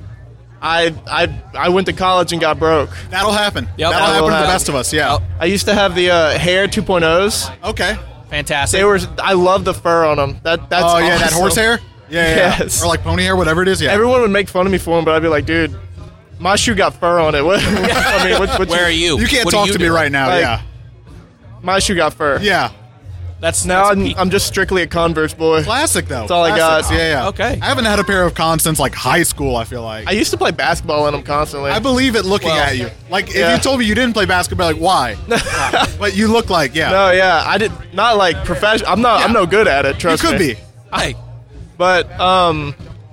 I I I went to college and got broke.
That'll happen.
Yep.
That'll
That'll
happen to the
happen.
best of us. Yeah.
I used to have the uh, hair two point ohs.
Okay.
Fantastic.
They were. I love the fur on them. That that's.
Oh yeah, that
awesome.
horsehair. Yeah, yeah, yeah.
Yes.
Or like pony hair, whatever it is. Yeah.
Everyone would make fun of me for them, but I'd be like, dude, my shoe got fur on it. What, I mean, what, what
Where are you?
You can't
What do
talk
you
to
do?
me right now.
Like,
yeah.
My shoe got fur.
Yeah.
That's
Now
that's
I'm,
peak.
I'm just strictly a Converse boy.
Classic though.
That's all I
Classics.
got.
Yeah, yeah.
Okay.
I haven't had a pair of cons since like high school. I feel like.
I used to play basketball in them constantly.
I believe it looking
Well,
at you. Like if
yeah.
you told me you didn't play basketball, like why? But you look like yeah.
no, yeah, I did not like professional. I'm not. I'm
Yeah.
no good at it.
you
Trust
could
me.
be.
Hey,
But um,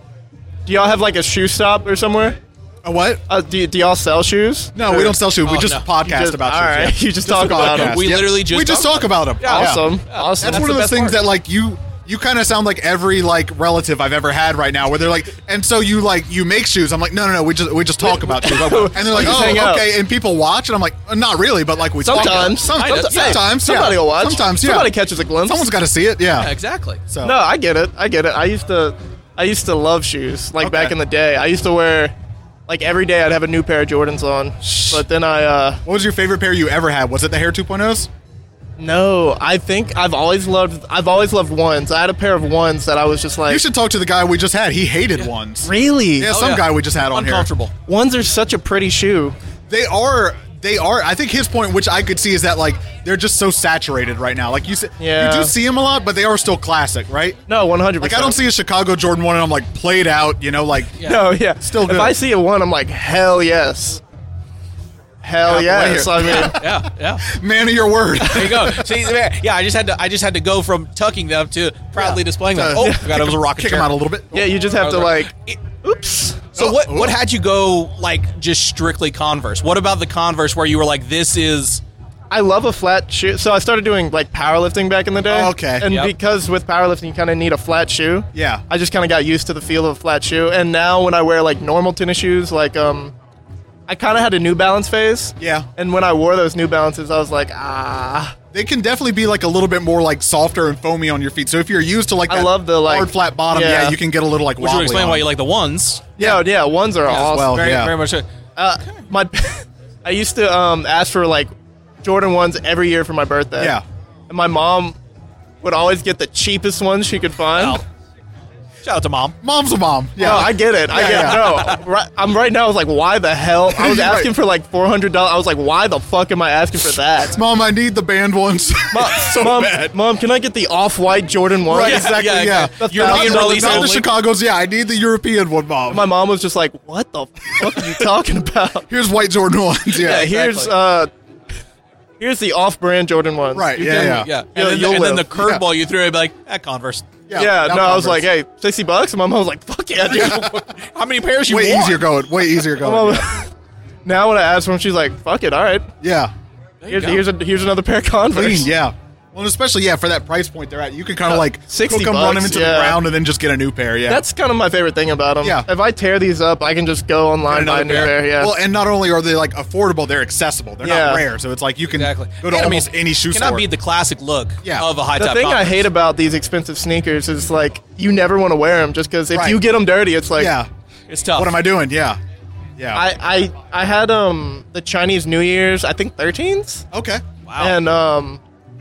do y'all have like a shoe stop or somewhere?
A what?
Uh, do, do y'all sell shoes?
No,
Or-
we don't sell shoes. We
Oh,
just
no.
podcast
You just-
about
all
shoes.
right.
yeah.
You just talk
a
about
podcast.
them.
We
Yep.
literally just
we just
talk
talk about them.
Yeah.
Awesome. Awesome.
That's
That's
one
the
of those
best
things
part.
that like you you kind of sound like every like relative I've ever had right now, where they're like, and so you like you make shoes. I'm like, no, no, no. We just we just talk about shoes. And they're like,
We just
oh,
hang out.
okay. And people watch, and I'm like, uh, not really, but like we talk about it.
Sometimes.
Some,
Kinda.
sometimes,
Hey,
yeah.
somebody will watch.
Sometimes, yeah.
Somebody catches a glimpse.
Someone's got to see it. Yeah.
yeah, exactly.
So
No, I get it. I get it. I used to, I used to love shoes. Like
Okay.
back in the day, I used to wear, like every day I'd have a new pair of Jordans on. But then I, uh,
what was your favorite pair you ever had? Was it the Hair two point ohs?
no, I think I've always loved, I've always loved ones. I had a pair of ones that I was just like,
You should talk to the guy we just had. He hated ones.
really?
Yeah,
Oh,
some
yeah.
guy we just had on here.
Uncomfortable.
Ones are such a pretty shoe.
They are. They are. I think his point, which I could see, is that like they're just so saturated right now. Like you said,
Yeah.
you do see them a lot, but they are still classic, right?
No, one hundred
Like
percent.
I don't see a Chicago Jordan one, and I'm like played out. You know, like
No, yeah.
Still good.
If I see a one, I'm like, hell yes. Hell
Yeah,
yes.
right
I mean,
Yeah, yeah.
man of your word.
There you go. See, there- yeah, I just had to. I just had to go from tucking them to proudly displaying them.
Uh,
Oh,
yeah.
forgot it was a rocket
Kick
chair.
him out a little bit.
yeah, you just have to like, oops.
So
Oh,
what?
oh.
What had you go like just strictly Converse? What about the Converse where you were like, this is
I love a flat shoe. So I started doing like powerlifting back in the day.
Oh, okay.
And
Yep.
because with powerlifting you kind of need a flat shoe.
Yeah.
I just kind of got used to the feel of a flat shoe. And now when I wear like normal tennis shoes, like um, I kind of had a New Balance phase.
Yeah.
And when I wore those New Balances, I was like, ah.
They can definitely be like a little bit more like softer and foamy on your feet. So if you're used to like
I
that
love the, like-
hard flat bottom, yeah.
yeah.
you can get a little like
which
wobbly.
would explain
on
why
it.
you like the ones.
Yeah, yeah. Ones are awesome.
well.
Very,
yeah.
very much. So.
Uh, my, I used to um ask for like Jordan ones every year for my birthday.
Yeah.
And my mom would always get the cheapest ones she could find.
Wow. Shout out to mom.
Mom's a mom. Yeah.
No, I get it. I
Yeah,
get
yeah.
it. No, right, I'm right now. I was like, why the hell? I was
Right.
asking for like four hundred dollars. I was like, why the fuck am I asking for that?
Mom, I need the band ones.
Mom,
so
mom,
bad.
Mom, can I get the off-white Jordan one?
Right,
Yeah,
exactly.
yeah,
Yeah,
okay.
That's
European
thousand
Not,
release
not the
only.
Chicago's. Yeah, I need the European one, Mom.
My mom was just like, what the fuck are you talking about?
Here's white Jordan ones. Yeah,
Yeah, here's uh, here's the off-brand Jordan ones.
right.
You
Yeah,
can-
yeah,
Yeah, and,
You'll-
then,
you'll
and then the
live.
curveball you threw, I'd be like, at Converse.
Yeah,
now
no, I was
Converse.
like, hey, sixty bucks? And my mom was like, fuck yeah, dude.
How many pairs you
way
want?
easier going. Way easier going.
Mom-
yeah.
Now when I asked her, she's like, fuck it, all right.
yeah.
There you
Here's,
go.
here's, a, here's another pair of Converse.
Clean, yeah. Well, and especially yeah, for that price point they're at, you can kind of like
sixty
hook them, run them
bucks,
into
yeah.
the ground, and then just get a new pair. Yeah,
That's kind of my favorite thing about them.
Yeah.
If I tear these up, I can just go online and buy a new pair. Yeah.
Well, and not only are they like affordable, they're accessible. They're
Yeah.
not rare, so it's like you can
Exactly.
go to
Yeah, I mean,
almost any shoe
Cannot
store.
be the classic look
Yeah.
of a high
the
top
thing I
Converse.
hate about these expensive sneakers is like you never want to wear them just because if
Right.
you get them dirty, it's like
yeah.
It's tough.
What am I doing? Yeah. Yeah.
I, I I had um the Chinese New Year's I think thirteens
okay.
Wow.
and um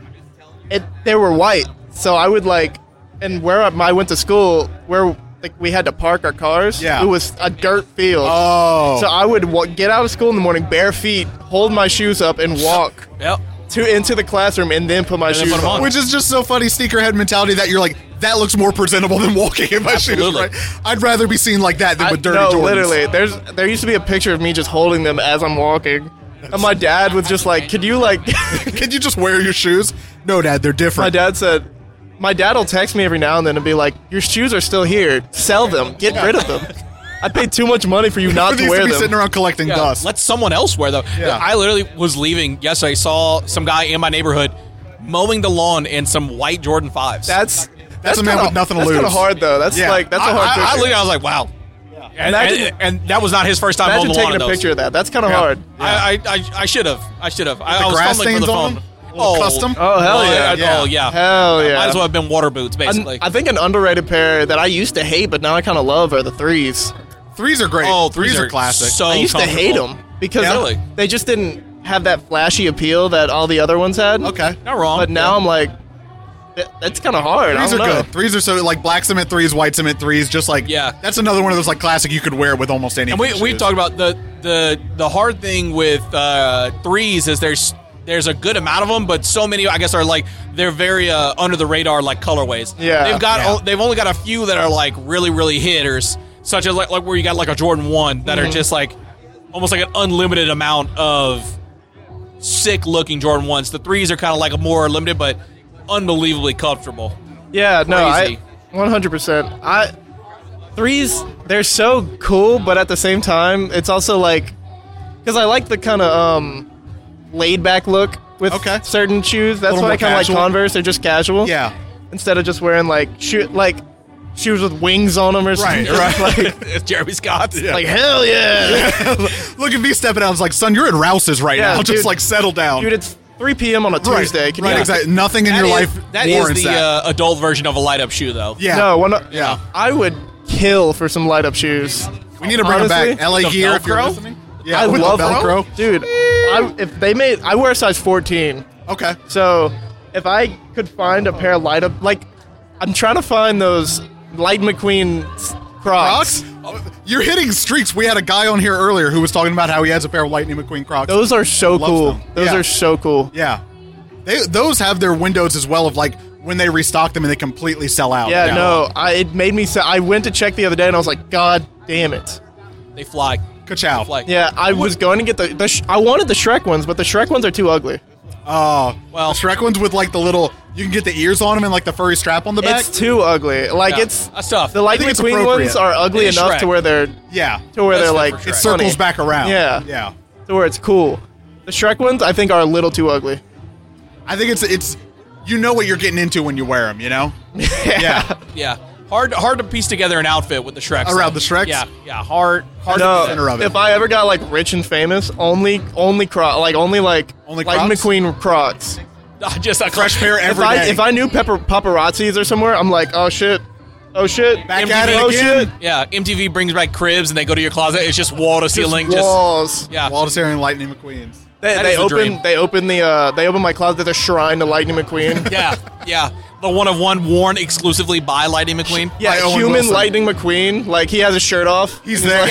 it they were white so I would like and where I, I went to school where like we had to park our cars
Yeah.
it was a dirt field
Oh.
so I would wa- get out of school in the morning bare feet hold my shoes up and walk
Yep.
to into the classroom and then put my
And then
shoes
put 'em
on.
on.
Which is just so funny, sneakerhead mentality that you're like, that looks more presentable than walking in my
Absolutely.
shoes. Right? I'd rather be seen like that than
I-
with dirty
no,
Jordans.
literally. There's there used to be a picture of me just holding them as I'm walking, and my dad was just like, "Could you like?"
Can you just wear your shoes? No, Dad, they're
my
different.
dad said, "My dad will text me every now and then and be like, your shoes are still here. Sell them. Get rid of them. I paid too much money for you not
For
to
these
wear
to be
them."
sitting around collecting
Yeah,
dust.
let someone else wear them.
Yeah.
I literally was leaving yesterday. I saw some guy in my neighborhood mowing the lawn in some white Jordan fives.
That's that's,
a man
kinda,
with nothing to
that's kind
lose.
of hard though. That's
Yeah.
like that's a
I,
hard
I, I
picture.
looked. I was like, wow. And,
Imagine-
and, and that was not his first time
Imagine
mowing the lawn.
taking a
in those.
picture of that. That's kind of
Yeah.
hard.
I, I, I, I should have. I should have. I,
the
I was
grass
fumbling for the
stains on
phone.
them? A little custom?
Oh, hell
Oh,
yeah.
yeah. Oh yeah.
Hell yeah.
Might as well have been water boots,
An-
basically.
I think an underrated pair that I used to hate, but now I kind of love are the threes.
Threes are great.
oh,
threes are classic.
So
I used to hate
comfortable.
them because
Yeah. Really?
they just didn't have that flashy appeal that all the other ones had.
Okay.
Not wrong.
But now
Yeah.
I'm like, that- that's kind of hard. I
Threes are
don't know.
good. Threes are so like black cement threes, white cement threes. Just like
Yeah.
that's another one of those like classic you could wear with almost any.
And we we talked about the the the hard thing with uh, threes is there's there's a good amount of them, but so many I guess are like they're very uh, under the radar like colorways.
Yeah.
they've got
Yeah.
o- they've only got a few that are like really really hitters, such as like, like where you got like a Jordan one that
Mm-hmm.
are just like almost like an unlimited amount of sick looking Jordan ones. The threes are kind of like a more limited, but unbelievably comfortable.
Yeah, no,
Crazy.
I one hundred percent. I threes, they're so cool, but at the same time, it's also like because I like the kind of um laid back look with
Okay.
certain shoes. That's
Little
why
more
I kind of like
casual.
Converse. They're just casual.
Yeah.
Instead of just wearing like shoe like shoes with wings on them or something.
Right, right.
Like,
It's Jeremy Scott's.
like hell yeah,
Look at me stepping out. I was like, son, you're at Rouse's right
Yeah,
now. Just
dude.
like settle down.
dude. It's three p.m. on a
right,
Tuesday. Can
right,
you
exactly. Nothing in
That
your
is-
life
that is
warrants
the
that.
uh, adult version of a light up shoe, though.
yeah.
No, one.
Yeah.
I would kill for some light up shoes.
We need to bring
Honestly,
them back. L A
the
gear if you're
Velcro?
listening. Yeah,
I
with
love
the Velcro.
Velcro, dude. I, if they made, I wear a size fourteen.
Okay.
So if I could find a pair of light up, like I'm trying to find those Light McQueen s- Crocs.
Crocs? Oh, You're hitting streaks. We had a guy on here earlier who was talking about how he has a pair of Lightning McQueen Crocs.
Those are so
Loves
cool.
them.
Those
Yeah.
are so cool.
Yeah. They those have their windows as well of like when they restock them and they completely sell out.
Yeah, no, I, it made me. Sa- I went to check the other day and I was like, God damn it.
They fly.
Ka-chow.
Fly.
Yeah, I was going to get the. the sh- I wanted the Shrek ones, but the Shrek ones are too ugly.
Oh,
Well-
the Shrek ones with like the little, you can get the ears on them and like the furry strap on the back.
It's too ugly. Like
Yeah,
it's
that's tough.
the Light
think it's
McQueen
appropriate.
ones are ugly
It is
enough
Shrek.
to where they're
yeah.
to where
That's
they're
fit
like
for
It
Shrek.
funny.
circles back around.
Yeah.
Yeah.
to where it's cool. The Shrek ones, I think, are a little too ugly.
I think it's it's you know what you're getting into when you wear them, you know? Yeah.
Yeah. Hard, hard to piece together an outfit with the Shreks.
Around
though.
the Shreks?
Yeah, yeah. Hard, hard
No,
to
center of it.
if I ever got like rich and famous, only only Croc, like only like
Only
Light
Crocs?
McQueen Crocs.
just a
Fresh pair
If
every
I
day.
if I knew pepper paparazzis or somewhere, I'm like, oh shit, oh shit,
Back
M T V
at it
oh
again.
shit,
Yeah, M T V brings back cribs and they go to your closet. It's just wall to ceiling. Just,
walls.
yeah.
Walter and Lightning McQueen's.
They,
That
they
is the
open
dream.
they open the uh they open my closet. There's a shrine to Lightning McQueen.
Yeah, yeah. The one of one worn exclusively by Lightning McQueen.
By
Yeah,
Owen
human
Wilson.
Lightning McQueen. Like he has his shirt off.
He's there.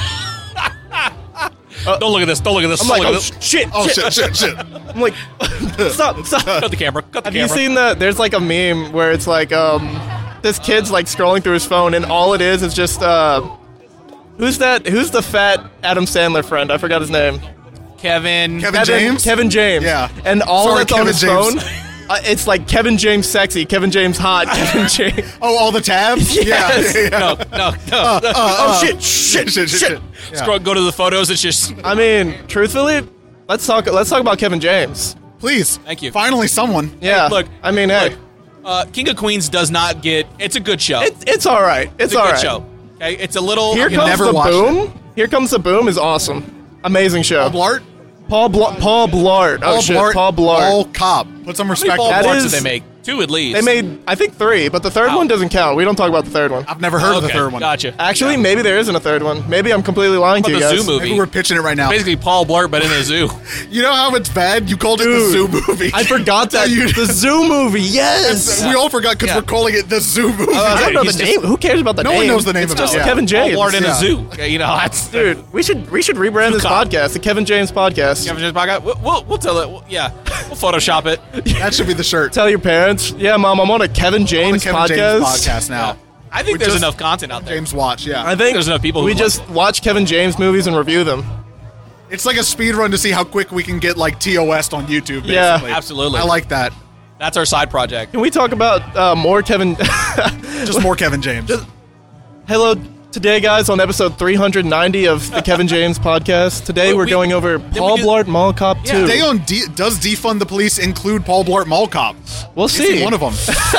Don't look at this. Don't look at this.
I'm
Don't
like,
look
oh
at this.
shit,
oh
shit.
shit, shit, shit.
I'm like, stop, stop.
Cut the camera. Cut the
Have you
camera.
seen the? There's like a meme where it's like um, this kid's like scrolling through his phone, and all it is is just uh, who's that? Who's the fat Adam Sandler friend? I forgot his name.
Kevin.
Kevin James?
Kevin James.
Yeah.
And all
Sorry,
that's on
Kevin
his
James.
phone. Uh, it's like Kevin James sexy, Kevin James hot, Kevin James.
Oh, all the tabs?
Yes.
Yeah. yeah.
No, no, no.
oh shit, shit,
shit, shit, shit. Yeah.
Scroll, go to the photos. It's just.
I mean, truthfully, let's talk. Let's talk about Kevin James.
Please.
Thank you.
Finally, someone.
Yeah.
look,
I mean, hey,
Look, uh, King of Queens does not get. It's a good show.
it's it's all right. It's,
It's a
all
good
right.
show. Okay, it's a little.
Here
you know,
comes
never
the
watched
boom. Here comes the boom is awesome. Amazing show.
Blart?
Paul Bl- Paul Blart. Oh
Paul
shit,
Blart.
Paul Blart.
All cop. Put some
How many
respect
ball
on
That
parts
is-
did they make? Two at least.
They made I think three, but the third
Wow.
one doesn't count. We don't talk about the third one.
I've never heard of the
Okay,
third one.
Gotcha.
Actually, maybe there isn't a third one. Maybe I'm completely lying
How
to you
about the
guys.
zoo movie?
Maybe we're pitching it right now.
Basically, Paul Blart, but in a zoo.
You know how it's bad? You called it the
Dude,
Zoo movie.
I forgot that.
You-
the zoo movie. Yes.
We all forgot because
Yeah.
we're calling it the Zoo movie.
I don't know
He's
the
just-
name. Who cares about the
No
name?
one knows the name
it's
of it.
just
Yeah.
Kevin James.
Paul Blart in
Yeah.
a zoo. Okay, you know, that's
Dude, we should we should rebrand this
Cop.
podcast, the Kevin James podcast.
Kevin James podcast. We'll, we'll, we'll tell it. We'll, yeah, we'll Photoshop it.
That should be the shirt.
Tell your parents, yeah, mom, I'm on a Kevin
On the
James
Kevin
podcast.
James podcast now.
I think
We
there's
just-
enough content out there.
James Watch, yeah.
I think
There's enough people who
we
like
just watch Kevin James movies and review them.
It's like a speed run to see how quick we can get like T O S on YouTube. Basically.
Yeah.
Absolutely.
I like that.
That's our side project.
Can we talk about uh, more Kevin?
Just more Kevin James.
Hello, today, guys, on episode three hundred ninety of the Kevin James podcast. Today,
Well,
we're
we-
going over
we
Paul
do-
Blart Mall Cop
Yeah.
two.
Today on D- does defund the police include Paul Blart Mall Cop?
We'll
Is he
see.
one of them?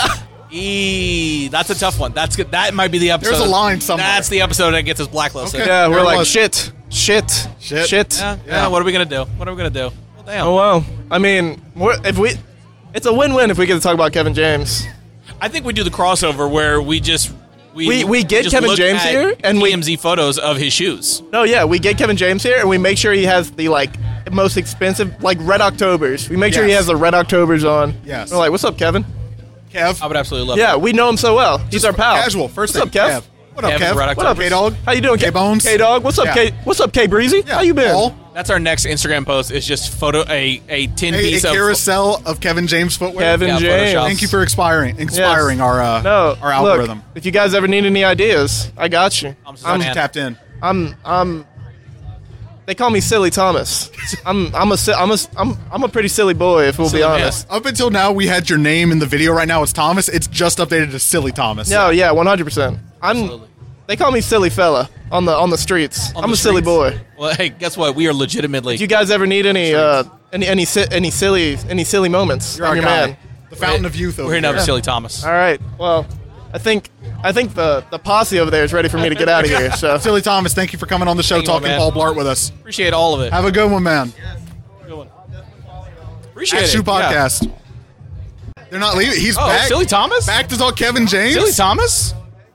E, that's a tough one. That's good. That might be the episode.
There's a line somewhere.
That's the episode that gets us blacklisted.
Okay.
Yeah, we're
There
like
was.
shit, shit,
Shit.
shit.
Yeah,
Yeah.
yeah. What are we gonna do? What are we gonna do? Well, damn.
Oh wow. I mean, we're, if we, it's a win-win if we get to talk about Kevin James.
I think we do the crossover where we just we
We- we get
just
Kevin
look
James
at
here, and we-
T M Z photos of his shoes.
No, yeah, we get Kevin James here, and we make sure he has the like most expensive, like Red Octobers. We make sure he
Yes.
has the Red Octobers on.
Yes.
We're like, what's up, Kevin?
Kev.
I would absolutely love
Yeah,
that.
we know him so well. He's our pal.
Casual. First
What's
name,
up, Kev?
Kev. What up,
Kev,
Kev?
Red
What up,
October.
K-Dog?
How you doing,
K Bones?
K Dog? What's up,
Yeah.
K? What's up, K Breezy?
Yeah.
How you been?
Paul?
That's our next Instagram post. Is just photo a a tin
A, a
piece of
carousel of Kevin James footwear.
Kevin
Yeah,
James.
Photoshop.
Thank you for inspiring inspiring
Yes.
our uh,
No,
our algorithm.
Look, if you guys ever need any ideas, I got you.
I'm
I'm
Man.
tapped in.
I'm I'm they call me Silly Thomas. I'm I'm a si- I'm a I'm I'm a pretty silly boy if we'll
Silly
be
man.
honest.
Up until now, we had your name in the video. Right now, it's Thomas. It's just updated to Silly Thomas.
No, yeah, one hundred percent. I'm
Absolutely.
they call me Silly Fella on the on the streets.
On
I'm
the
a silly
streets.
boy.
Well, hey, guess what? We are legitimately.
If you guys ever need any uh any any si- any silly any silly moments,
You're
I'm
our
your
guy.
man.
The fountain of youth over
we're hitting
here.
up Silly Thomas.
All right. Well, I think I think the the posse over there is ready for me to get out of here. So
Silly Thomas, thank you for coming on the show,
Thank you,
talking
man.
Paul Blart with us.
Appreciate all of it.
Have a good one, man.
Appreciate
At
it.
Shoe
Yeah.
Podcast. They're not leaving. He's
Oh,
back.
Silly Thomas.
Back to talk Kevin James.
Silly Thomas.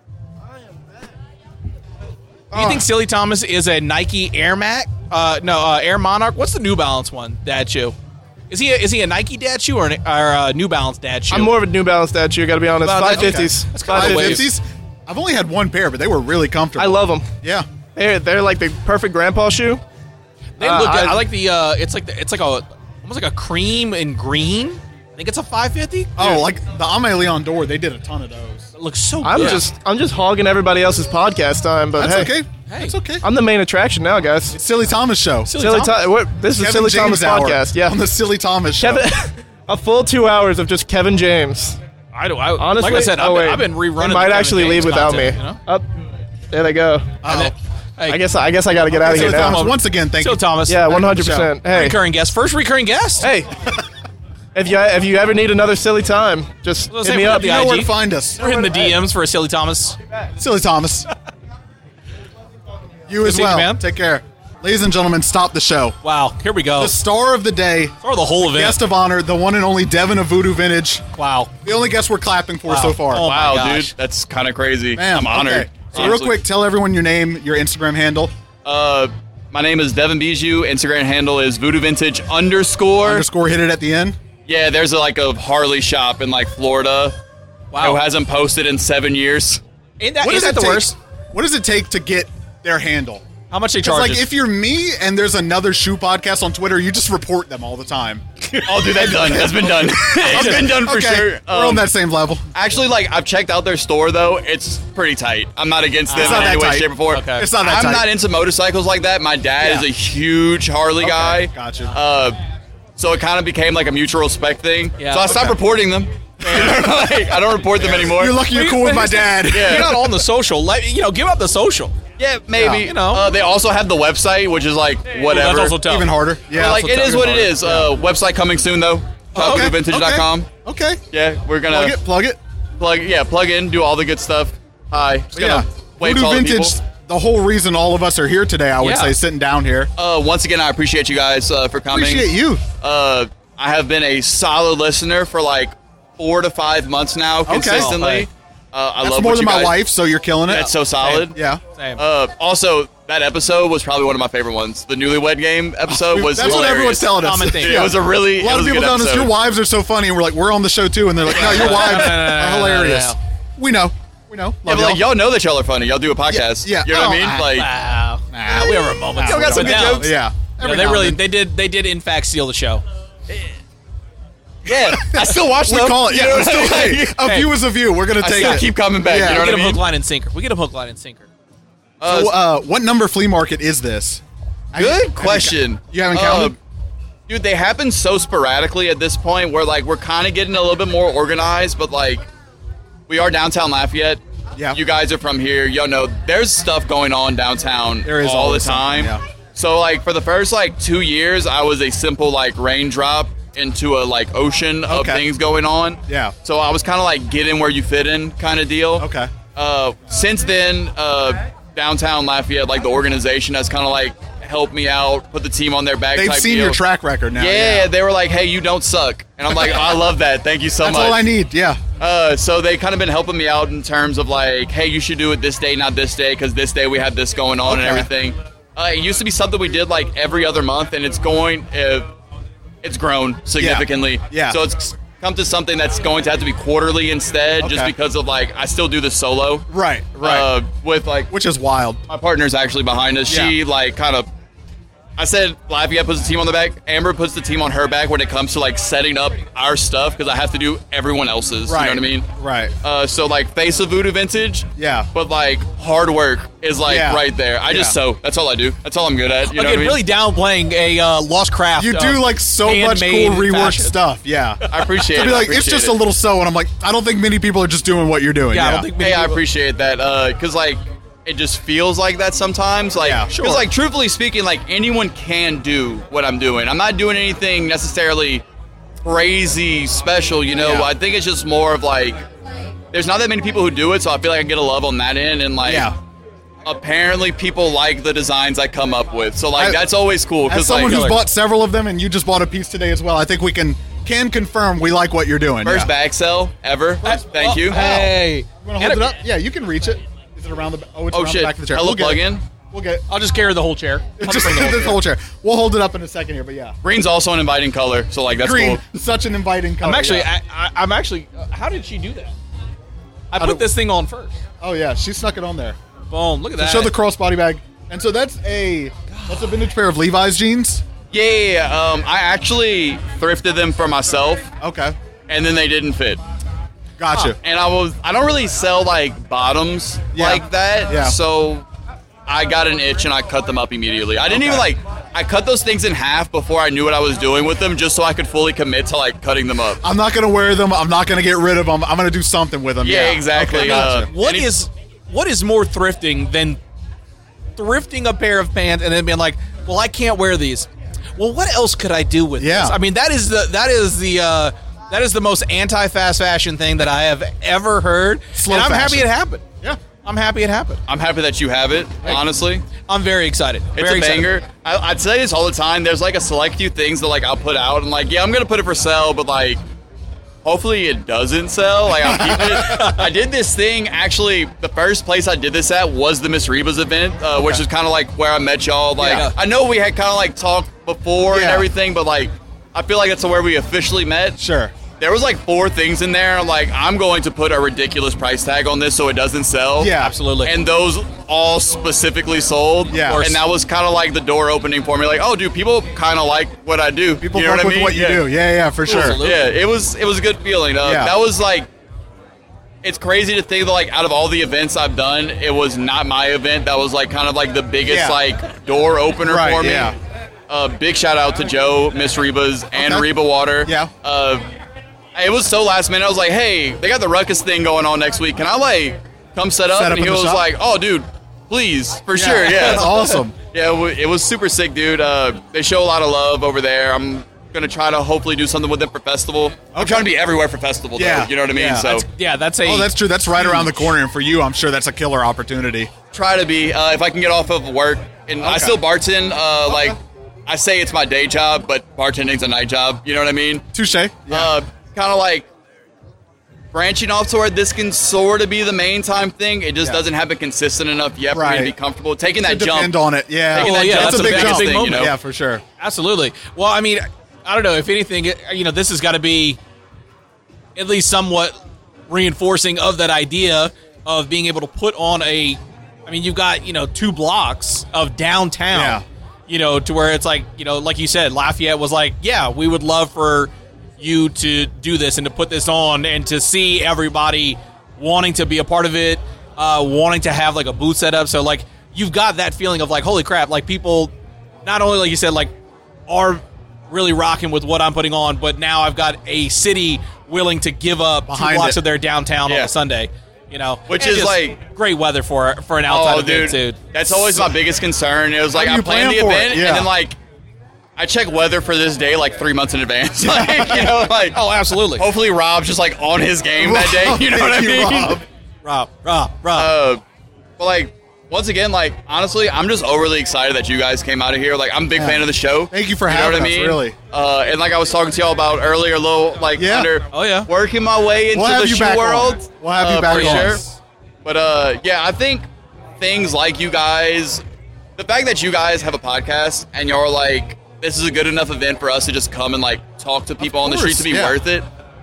Do you
Oh.
think Silly Thomas is a Nike Air Mac? Uh, no, uh, Air Monarch. What's the New Balance one? Dad shoe. Is he a, is he a Nike dad shoe or, an, or a New Balance dad shoe?
I'm more of a New Balance dad shoe. Got to be honest.
Balance
Five
dad-
fifties.
That's kinda the
Five
way-
fifties.
fifties. I've only had one pair, but they were really comfortable.
I love them.
Yeah.
They're they're like the perfect grandpa shoe.
They
Uh,
look good.
I-
I, like the. Uh, it's like the, it's like a almost like a cream and green. I think it's a five fifty.
Oh, like the Ame Leon door, they did a ton of those.
It looks so
I'm
good.
just I'm just hogging everybody else's podcast time, but
That's
hey,
okay.
Hey.
That's okay.
I'm the main attraction now, guys.
Silly Thomas show.
Silly
Silly
Thomas.
Tho- what, this is
Kevin
Silly
James
Thomas
hour
podcast. Yeah,
On the Silly Thomas show.
Kevin, a full two hours of just Kevin James.
I do. I,
Honestly,
like I said, I've,
oh,
been,
wait.
I've been rerunning.
They
the
might
Kevin
actually
James
leave without
content,
me.
You know?
Up, there they go.
Uh-oh.
Hey,
I guess I guess I got to get out of here
Silly
now.
Thomas, once again, thank
Silly
you.
Thomas.
Yeah,
Back
one
on
hundred
the
percent.
show.
Hey,
Recurring guest. First recurring guest.
hey. If you if you ever need another silly time, just
Let's
hit
say
me
we
up.
got the
You know
I G.
where to find us.
We're hitting the D Ms for a Silly Thomas.
Silly Thomas. You as
seeing you,
well.
man.
Take care. Ladies and gentlemen, stop the show.
Wow. Here we go.
The star of the day,
Or the whole event.
guest of honor, the one and only Devin of Voodoo Vintage.
Wow.
The only guest we're clapping for
Wow.
so far.
Oh,
Wow,
my gosh.
dude, that's kind of crazy.
Man,
I'm honored.
okay. So real
honestly.
quick, tell everyone your name, your Instagram handle.
Uh, my name is Devin Bijou. Instagram handle is Voodoo Vintage underscore.
Underscore hit it at the end.
Yeah, there's a, like a Harley shop in like Florida.
Wow.
Who hasn't posted in seven years?
Ain't that,
What
is
does
that
it
the
take?
worst?
What does it take to get their handle?
How much they
It's
charge?
like
us?
if you're me and there's another shoe podcast on Twitter, you just report them all the time.
Oh, dude, that's done. That's been done. it's been done for
okay,
sure.
We're on
Um,
that same level.
Actually, like I've checked out their store though. It's pretty tight. I'm not against them
It's not
in any
that
way,
tight.
shape, or form.
Okay.
It's not that
I'm
tight.
not into motorcycles like that. My dad
Yeah.
is a huge Harley guy.
Gotcha.
Uh, so it kind of became like a mutual respect thing.
Yeah.
So I stopped
Okay.
reporting them. Like, I don't report them anymore.
You're lucky you're cool with my dad.
Yeah.
You're not on the social. Let, you know, give up the social.
Yeah, maybe.
Yeah, you know.
Uh, they also have the website, which is like whatever.
That's also tough.
Even harder. Yeah.
But, like
also
it is
tough.
what it is. Uh, website coming soon though. talk voodoo vintage dot com.
Okay. okay.
Yeah, we're gonna
Plug it. Plug it.
plug yeah plug in, do all the good stuff. Hi. Just
Yeah.
gonna wait
Voodoo
till all the people.
Vintage. The whole reason all of us are here today, I would
Yeah.
say, sitting down here.
Uh, once again, I appreciate you guys uh, for coming.
Appreciate you.
Uh, I have been a solid listener for like four to five months now, consistently. Uh, I
That's
love
more
what
than
you
my
guys-
wife, so you're killing it.
That's so solid.
Yeah.
Same.
Uh, also, that episode was probably one of my favorite ones. The Newlywed Game episode was
That's what
hilarious.
everyone's telling us.
Common thing.
It was a really
A lot
it
of
was
people
a good
telling us
episode.
your wives are so funny, and we're like, we're on the show too, and they're like, no, your wives
No, no, no, no,
are
no,
hilarious.
no, no.
We know, we know.
Yeah,
Love
but like
y'all.
y'all know that y'all are funny. Y'all do a podcast.
Yeah, yeah.
You know what
Oh,
I mean? Like
Wow. Nah, we have our moments.
Y'all got
Up
some
and
good
down.
jokes.
Yeah.
Yeah,
Every
they
now and
really
then.
they did they did in fact steal the show.
yeah, I still watch
We
them.
call it.
You
Yeah,
know
we're
what I
still,
mean?
hey, a
Hey.
view is a view. We're gonna
I
take
still
it.
keep coming back.
Yeah.
You know
We
what
get
I
a hook,
mean?
line, and sinker. We get a hook, line, and sinker.
Uh,
So, uh, what number flea market is this? Have you- have
Good
you-
question.
You haven't
Uh,
counted?
Dude, they happen so sporadically at this point where like we're kind of getting a little bit more organized, but like we are downtown Lafayette.
Yeah.
You guys are from here. Y'all know there's stuff going on downtown
There is
all the
always
time.
something, yeah.
So like for the first like two years, I was a simple like raindrop into a like ocean of
Okay.
things going on.
Yeah.
So I was kind of like get in where you fit in kind of deal.
Okay.
Uh, since then, uh, downtown Lafayette, like the organization has kind of like helped me out, put the team on their back.
They've
type
seen
deal.
your track record now.
Yeah, they were like, "Hey, you don't suck," and I'm like, "I love that. Thank you so
That's
much."
all I need. Yeah.
Uh, so they kind of been helping me out in terms of like, "Hey, you should do it this day, not this day, because this day we have this going on and
Okay.
everything." Uh, it used to be something we did like every other month, and it's going, uh, it's grown significantly.
Yeah.
So it's come to something that's going to have to be quarterly instead, just
Okay.
because of like I still do the solo.
Right, right.
Uh, with like
Which is wild.
my partner's actually behind us. She
Yeah.
like kind of. I said Lafayette puts the team on the back. Amber puts the team on her back when it comes to like setting up our stuff because I have to do everyone else's.
Right.
You know what I mean?
Right.
Uh, so like face of Voodoo Vintage.
Yeah.
But like hard work is like
Yeah.
right there. I just
Yeah.
sew. That's all I do. That's all I'm good at. You know
Again,
what I mean?
really downplaying a uh, lost craft.
You
uh,
do like so much cool
handmade
reworked
fashion.
stuff. Yeah.
I appreciate
To
it.
be
I
like, it's
appreciate
just
it.
a little sew, and I'm like, I don't think many people are just doing what you're doing.
Yeah,
Yeah.
I don't think many
Hey, I
people-
appreciate that because like it just feels like that sometimes. Like,
Yeah,
because
sure.
like truthfully speaking, like anyone can do what I'm doing. I'm not doing anything necessarily crazy special. You know,
Yeah.
I think it's just more of like there's not that many people who do it, so I feel like I get a love on that end, and like
Yeah.
apparently people like the designs I come up with. So like
I-
that's always cool.
As
Because
someone
like
who's bought several of them, and you just bought a piece today as well, I think we can can confirm we like what you're doing.
first
yeah.
bag sell ever. Thank you.
Hey,
You want to hold it up? Yeah, you can reach it. Is it around the? Oh, it's
Oh
around
shit!
the back of the chair.
Hella
We'll get
plug
it.
in.
We'll get it.
I'll just carry the whole chair. I'll
Just
bring the whole
this
chair.
whole chair. We'll hold it up in a second here, but yeah.
Green's also an inviting color, so like that's
Green,
cool.
such an inviting color.
I'm actually,
yeah.
I, I, I'm actually. Uh, how did she do that? I
How
put
do-
this thing on first.
Oh yeah, she snuck it on there.
Boom! Look at
So
that.
show the crossbody bag, and so that's a that's a vintage pair of Levi's jeans.
Yeah, yeah, yeah. Um, I actually thrifted them for myself,
Okay,
and then they didn't fit.
gotcha.
And I was I don't really sell like bottoms
Yeah.
like that.
Yeah.
So I got an itch and I cut them up immediately. I didn't
Okay.
even like I cut those things in half before I knew what I was doing with them, just so I could fully commit to like cutting them up.
I'm not gonna wear them. I'm not gonna get rid of them. I'm gonna do something with them.
Yeah,
Yeah,
exactly.
Okay, gotcha.
Uh,
What
Any-
is what is more thrifting than thrifting a pair of pants and then being like, well, I can't wear these. Well, what else could I do with
Yeah.
this? I mean, that is the that is the uh, that is the most anti-fast fashion thing that I have ever heard.
Slow
and I'm
fashion.
happy it happened.
Yeah.
I'm happy it happened.
I'm happy that you have it, honestly.
I'm very excited.
It's
very
a banger.
excited.
I, I'd say this all the time. There's like a select few things that like I'll put out and like, yeah, I'm gonna put it for sale, but like, hopefully it doesn't sell. Like I'll keep it. I did this thing actually. The first place I did this at was the Miss Reba's event, uh, which is kind of like where I met y'all. Like
Yeah.
I know we had kind of like talked before and
Yeah.
everything, but like I feel like that's where we officially met.
Sure.
There was like four things in there. I'm like, I'm going to put a ridiculous price tag on this so it doesn't sell.
Yeah.
Absolutely.
And those all specifically sold.
Yeah. Of course.
And that was kind of like the door opening for me. Like, oh, dude, people kind of like what I do.
People
you know
fuck
what I
with
mean?
what you
Yeah.
do. Yeah, yeah, for sure.
Absolutely.
Yeah, it was it was a good feeling. Uh,
Yeah.
That was like, it's crazy to think that like out of all the events I've done, it was not my event. That was like kind of like the biggest
Yeah.
like door opener
Right,
for me.
yeah.
Uh, big shout out to Joe, Miss Reba's, and
Okay.
Reba Water.
Yeah.
Uh, it was so last minute. I was like, hey, they got the Ruckus thing going on next week. Can I like come set up?
Set up
and
in
he
the
was
shop?
like, oh, dude, please, for sure. Yeah.
That's awesome.
Yeah, it wa- it was super sick, dude. Uh, they show a lot of love over there. I'm gonna try to hopefully do something with them for festival. I'm trying to be everywhere for festival, though.
Yeah,
You know what I mean?
yeah.
So
That's-
yeah, that's a.
Oh, that's true. That's right around the corner, and for you, I'm sure that's a killer opportunity.
try to be uh, if I can get off of work. And I
Okay.
still bartend. Uh, Like I say, it's my day job, but bartending's a night job. You know what I mean?
Touche. Yeah.
Uh, kind of like branching off to where this can sort of be the main time thing. It just
Yeah.
doesn't happen consistent enough yet for me
Right.
to be comfortable taking that
To
jump.
depend on it. Yeah.
Taking
Well,
that
yeah,
jump
that's
is
a
the
big-
biggest
big
thing, you
moment.
know?
Yeah, for sure.
Absolutely. Well, I mean, I don't know. If anything, it- you know, this has got to be at least somewhat reinforcing of that idea of being able to put on a. I mean, you've got, you know, two blocks of downtown,
Yeah.
you know, to where it's like, you know, like you said, Lafayette was like, yeah, we would love for you to do this and to put this on and to see everybody wanting to be a part of it, uh, wanting to have like a booth set up. So, like, you've got that feeling of like, holy crap, like people not only, like you said, like are really rocking with what I'm putting on, but now I've got a city willing to give up
Behind
two blocks
it.
of their downtown on
Yeah.
a Sunday. You know,
Which
And
is
just
like-
great weather for for an outside
Oh,
event,
dude,
dude.
that's always my biggest concern. It was like
do
I
you
plan the
plan for it?
event,
Yeah.
and then like I check weather for this day like three months in advance. Like, you know, like
Oh, absolutely.
hopefully Rob's just like on his game that day. You know what I
Thank you,
mean?
Rob.
Rob, Rob, Rob.
Uh, but like once again, like honestly, I'm just overly excited that you guys came out of here. Like I'm a big
Yeah.
fan of the show.
Thank you for
know
having
what I
us,
mean?
really.
Uh, and like I was talking to y'all about earlier, a little like
Yeah.
under
Oh, yeah.
working my way into
We'll have
the
you
shoe
back
world.
on. We'll have you
uh,
back
for
on.
sure. But uh, yeah, I think things like you guys, the fact that you guys have a podcast and you're like, this is a good enough event for us to just come and like talk to people on the
course,
street to be
yeah.
worth it.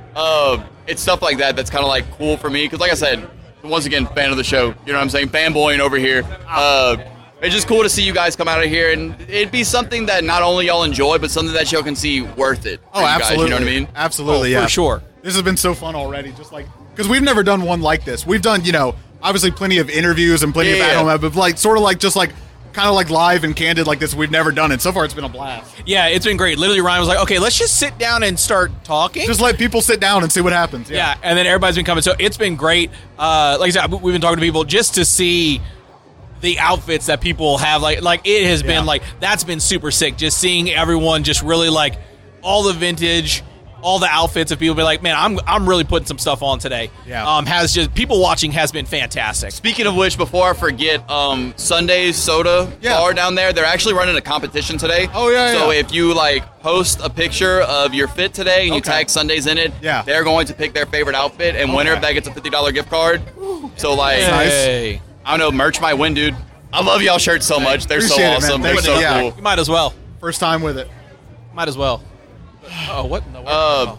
uh, it's stuff like that that's kind of like cool for me because, like I said, once again, fan of the show. You know what I'm saying? Fanboying over here. Uh, it's just cool to see you guys come out of here, and it'd be something that not only y'all enjoy, but something that y'all can see worth it.
Oh,
you
absolutely.
Guys, you know what I mean?
Absolutely,
Oh,
yeah.
for sure.
This has been so fun already. Just like because we've never done one like this. We've done, you know, obviously plenty of interviews and plenty
Yeah,
of
yeah.
at home, but like sort of like just like kind of like live and candid like this. We've never done it. So far, it's been a blast.
Yeah, it's been great. Literally, Ryan was like, "Okay, let's just sit down and start talking."
Just let people sit down and see what happens.
Yeah, and then everybody's been coming. So it's been great. Uh, like I said, we've been talking to people just to see the outfits that people have. Like, like it has
Yeah.
been like that's been super sick. Just seeing everyone just really like all the vintage, all the outfits of people. Be like, man, I'm I'm really putting some stuff on today.
Yeah.
Um, has just people watching has been fantastic.
Speaking of which, before I forget, um, Sunday's Soda
Yeah.
bar down there, they're actually running a competition today.
Oh, yeah,
So
yeah.
if you like post a picture of your fit today and you
Okay.
tag Sundays in it,
Yeah.
they're going to pick their favorite outfit, and winner of that gets a fifty dollars gift card. So like,
Nice.
Hey,
I don't know, merch might win, dude. I love y'all shirts so much. They're so
Appreciate it, man.
awesome. They're
Thank
so
you. Yeah.
cool.
you might as well.
First time with it.
Might as well. Oh, what in the world?
Uh,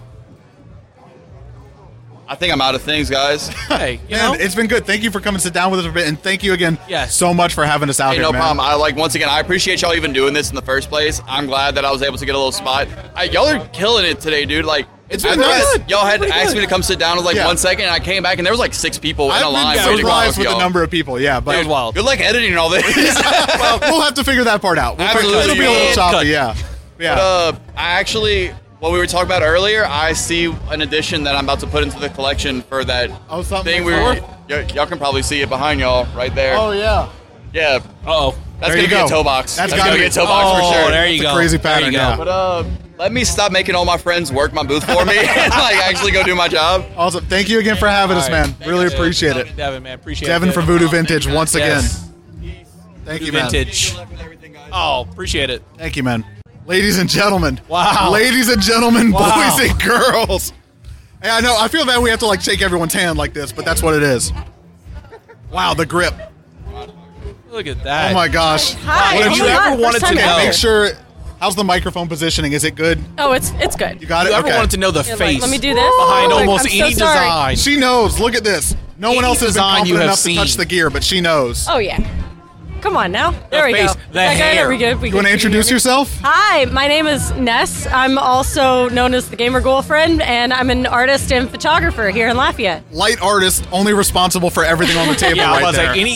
I think I'm out of things, guys.
hey, you
Man,
know,
it's been good. Thank you for coming to sit down with us a bit, and thank you again
Yes.
so much for having us out
Hey,
here,
no
man.
problem. I like once again. I appreciate y'all even doing this in the first place. I'm glad that I was able to get a little spot. I, y'all are killing it today, dude. Like
It's been
after
nice.
that, y'all had
Pretty
asked
good.
me to come sit down. It was like
Yeah.
one second, and I came back, and there was like six people in
I've
a
been
line. waiting to go
surprised
with
with the
y'all.
number of people, yeah, but
it was wild.
Good luck editing all this.
well, we'll have to figure that part out. We'll figure-
Absolutely.
It'll be a little
Yeah.
choppy,
Cut.
yeah. Yeah.
But, uh, I actually, what we were talking about earlier, I see an addition that I'm about to put into the collection for that
Oh, something
thing we
before?
were. Y- y'all can probably see it behind y'all right there.
oh, yeah.
Yeah,
Uh-oh.
that's
There
gonna
you
be
go.
a toe box.
That's
That's,
gotta
gonna be
be-
a toe box
Oh,
for sure.
there you
It's a
go.
crazy
There
pattern,
you go.
yeah.
But uh, let me stop making all my friends work my booth for me and like actually go do my job.
Awesome. Thank you again for having us,
All right.
man.
Thank
Really
you.
appreciate it.
Devin, man. Appreciate
Devin
it.
from Voodoo Vintage, once again.
Yes.
Thank you,
Voodoo
man.
Vintage. Oh, appreciate it.
Thank you, man. Ladies and gentlemen.
Wow.
Ladies and gentlemen,
Wow.
boys and girls. Hey, I know. I feel bad we have to like shake everyone's hand like this, but that's what it is. Wow, the grip.
Look at that.
Oh my gosh.
Hi.
What
oh
have you
my
ever
God,
wanted
first
to
time
know?
ever.
Make sure. How's the microphone positioning? Is it good?
Oh, it's it's good.
You got
You
it?
ever
Okay.
wanted to know the
You're like,
face
let me do this.
behind
Oh,
almost
I'm so
any
sorry.
design?
She knows. Look at this. No one
Any
else has been
design you
confident
have
enough to touch
seen.
the gear, but she knows.
Oh yeah. Come on now. There we
face,
go.
the
Okay,
hair.
there we go. We
You
good.
want to
You can
introduce
hear me?
yourself?
Hi, my name is Ness. I'm also known as the Gamer Girlfriend, and I'm an artist and photographer here in Lafayette.
Light artist, only responsible for everything on the table
Yeah, I
right
was
there.
like, any.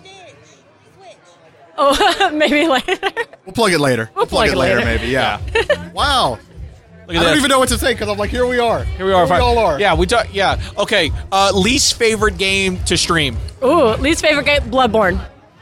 Oh, maybe later.
We'll plug it later. We'll, plug, it later, maybe. Yeah. Wow.
Look
I
at
don't
this.
even know what to say because I'm like, here we are.
Here we are.
Here
fine.
we all are.
Yeah, we talk. Yeah. Okay. Uh, least favorite game to stream.
Ooh, least favorite game, Bloodborne.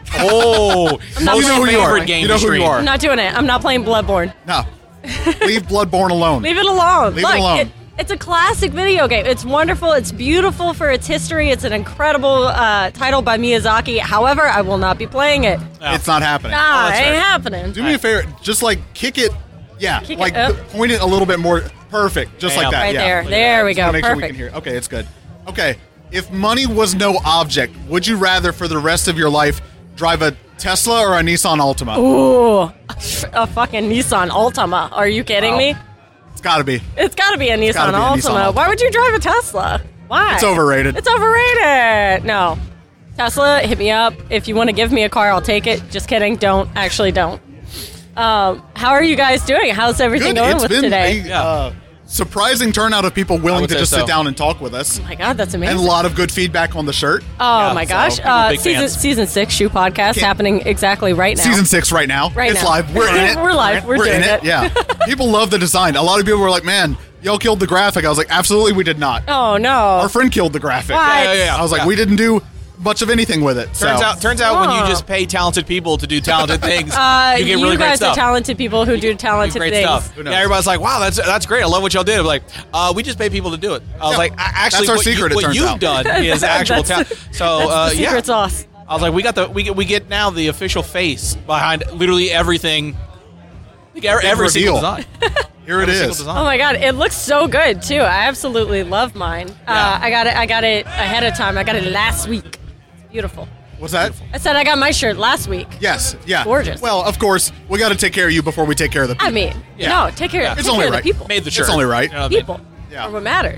Oh,
not
most
playing
You know who you are.
favorite game
You know
to
who you
stream.
are.
I'm not doing it. I'm not playing Bloodborne.
No. Leave Bloodborne alone.
Leave it alone.
Leave it
Look,
alone.
It, it's a classic video game. It's wonderful. It's beautiful for its history. It's an incredible uh, title by Miyazaki. However, I will not be playing it.
It's not happening.
Nah,
that's
it ain't
right.
happening.
Do me a favor. Just like kick it. Yeah.
Kick it
like
up.
point it a little bit more. Perfect. Just
Bam.
like that.
Right
yeah.
there. There we
Just wanna
go.
Make sure we
Perfect.
can hear. Okay, it's good. Okay. If money was no object, would you rather for the rest of your life drive a Tesla or a Nissan Altima?
Ooh, a fucking Nissan Altima. Are you kidding
Wow.
me?
It's got to be.
It's got to be a Nissan
gotta be a
Altima.
Nissan Altima.
Why would you drive a Tesla? Why?
It's overrated.
It's overrated. No. Tesla, hit me up. If you want to give me a car, I'll take it. Just kidding. Don't. Actually, don't. Um, how are you guys doing? How's everything
Good.
going
It's
with
been
today?
a uh, surprising turnout of people willing
would
to
say
just
so.
sit down and talk with us.
Oh my God, that's amazing.
And a lot of good feedback on the shirt.
oh
Yeah,
my
so
gosh.
people are
Uh,
big
season,
fans.
season six shoe podcast
Can't-
happening exactly right now.
Season six right now.
Right
it's
now.
live. We're in it.
We're live. We're
in
doing
it.
it.
Yeah. People love the design. A lot of people were like, man, y'all killed the graphic. I was like, absolutely we did not.
Oh no.
Our friend killed the graphic.
What?
Yeah, yeah, yeah.
I was like,
Yeah.
we didn't do much of anything with it.
Turns
so.
out, turns out, when
Oh.
you just pay talented people to do talented things,
Uh,
you get really great
guys
stuff.
are talented people who do
Do
talented
great
things.
stuff.
Who knows?
Yeah, everybody's like, "Wow, that's that's great. I love what y'all did." I'm like, uh, we just pay people to do it. I was
Yeah.
like, "A- actually,
That's our
what, you,
secret, it
what
turns
you've
out.
done is actual
That's-
talent. So,
That's
uh,
the
yeah,
secret sauce.
I was like, we got the we get we get now the official face behind literally everything. Like every, every single
reveal.
design.
Here it
Every single
is.
design.
Oh my God, it looks so good too. I absolutely love mine. Uh, I got it. I got it ahead of time. I got it last week. It's beautiful.
What's that?
I said I got my shirt last week.
Yes. Yeah.
Gorgeous.
Well, of course, we got to take care of you before we take care of the people.
I mean,
Yeah.
no, take care.
Yeah.
Take
It's
care
only
of
right.
the people.
Made the
It's
shirt.
only right.
You know what I mean?
People
Yeah.
are what matters.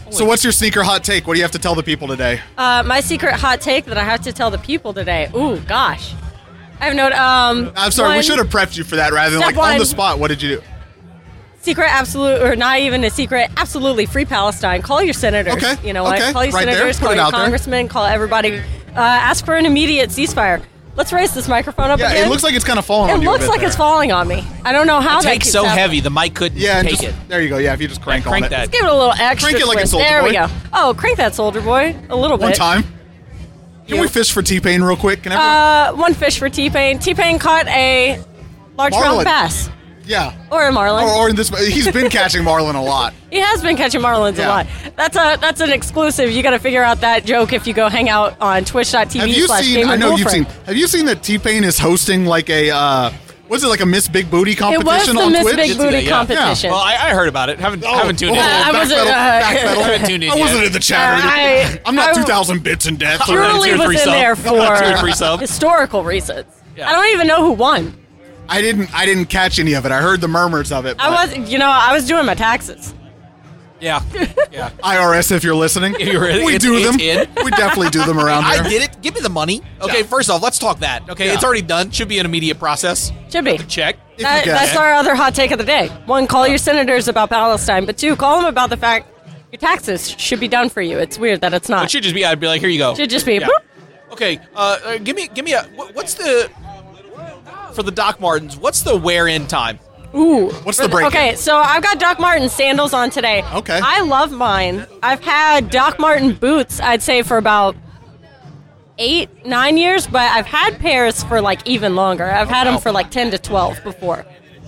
So what's your sneaker hot take? What do you have to tell the people today?
Uh, my secret hot take that I have to tell the people today. Ooh, gosh. I have no. Um,
I'm sorry,
one,
we should have prepped you for that rather than
Step
like on the
one.
spot. What did you do?
Secret, absolute, or not even a secret. Absolutely, free Palestine. Call your senators.
Okay,
You know what?
okay,
Call your
right there,
senators.
put
Call
it
your
out there.
congressmen. Call everybody. Uh, ask for an immediate ceasefire. Let's raise this microphone up
Yeah,
again.
it looks like it's kind of falling
It
on you. a
looks
bit
like
there.
it's falling on me. I don't know how
The
that
take's
keeps
so
happening.
heavy, the mic couldn't
Yeah, and
take
just,
it.
there you go. Yeah, if you just crank,
crank
on
that.
it.
Give it a little extra
Crank it like a
twist.
Soulja
There we
Boy.
go. Oh, crank that Soldier Boy a little bit.
One time. Can we fish for T-Pain real quick? Can everyone?
Uh, one fish for T-Pain. T-Pain caught a large
Marlin.
round bass.
yeah.
Or a marlin.
Or, or in this, he's been catching marlin a lot.
He has been catching marlins
Yeah.
a lot. That's a that's an exclusive. You got to figure out that joke if you go hang out on twitch dot t v
Have you
slash
seen?
gamer
I know you've
girlfriend.
seen. Have you seen that T-Pain is hosting like a? Uh, what's it like a Miss Big Booty
It was
competition
the
on
Miss
Twitch?
Big Booty
Yeah.
competition.
Well, I, I heard about it. Haven't haven't tuned in.
oh,
I
backpedal,
wasn't, uh,
backpedal.
haven't tuned in
I
yet.
wasn't in the chat.
Uh, I-
I'm not
I-
two thousand bits in debt.
Purely
Two or
was
three
in
sub.
there
Two or three
for
sub.
historical reasons.
Yeah.
I don't even know who won.
I didn't. I didn't catch any of it. I heard the murmurs of it.
I
but
was, you know, I was doing my taxes.
Yeah, yeah.
I R S, if you're listening,
You're really-
we
it's-
do them.
it's in.
We definitely do them around
I
there.
did it. Give me the money. Okay,
Yeah.
first off, let's talk that. Okay,
Yeah.
it's already done. Should be an immediate process.
Should be.
Check.
If you
That,
can.
that's our other hot take of the day. One, call your senators about Palestine, but two, call them about the fact your taxes should be done for you. It's weird that it's
It
not.
should just be. I'd be like, here you go.
Should just be.
Yeah.
boop.
Okay, uh, uh, give me, give me a. What, what's the for the Doc Martens? What's the wear-in time?
Ooh.
What's the break?
Okay, so I've got Doc Marten sandals on today.
Okay.
I love mine. I've had Doc Marten boots, I'd say, for about eight, nine years, but I've had pairs for like even longer. I've had them for like ten to twelve before.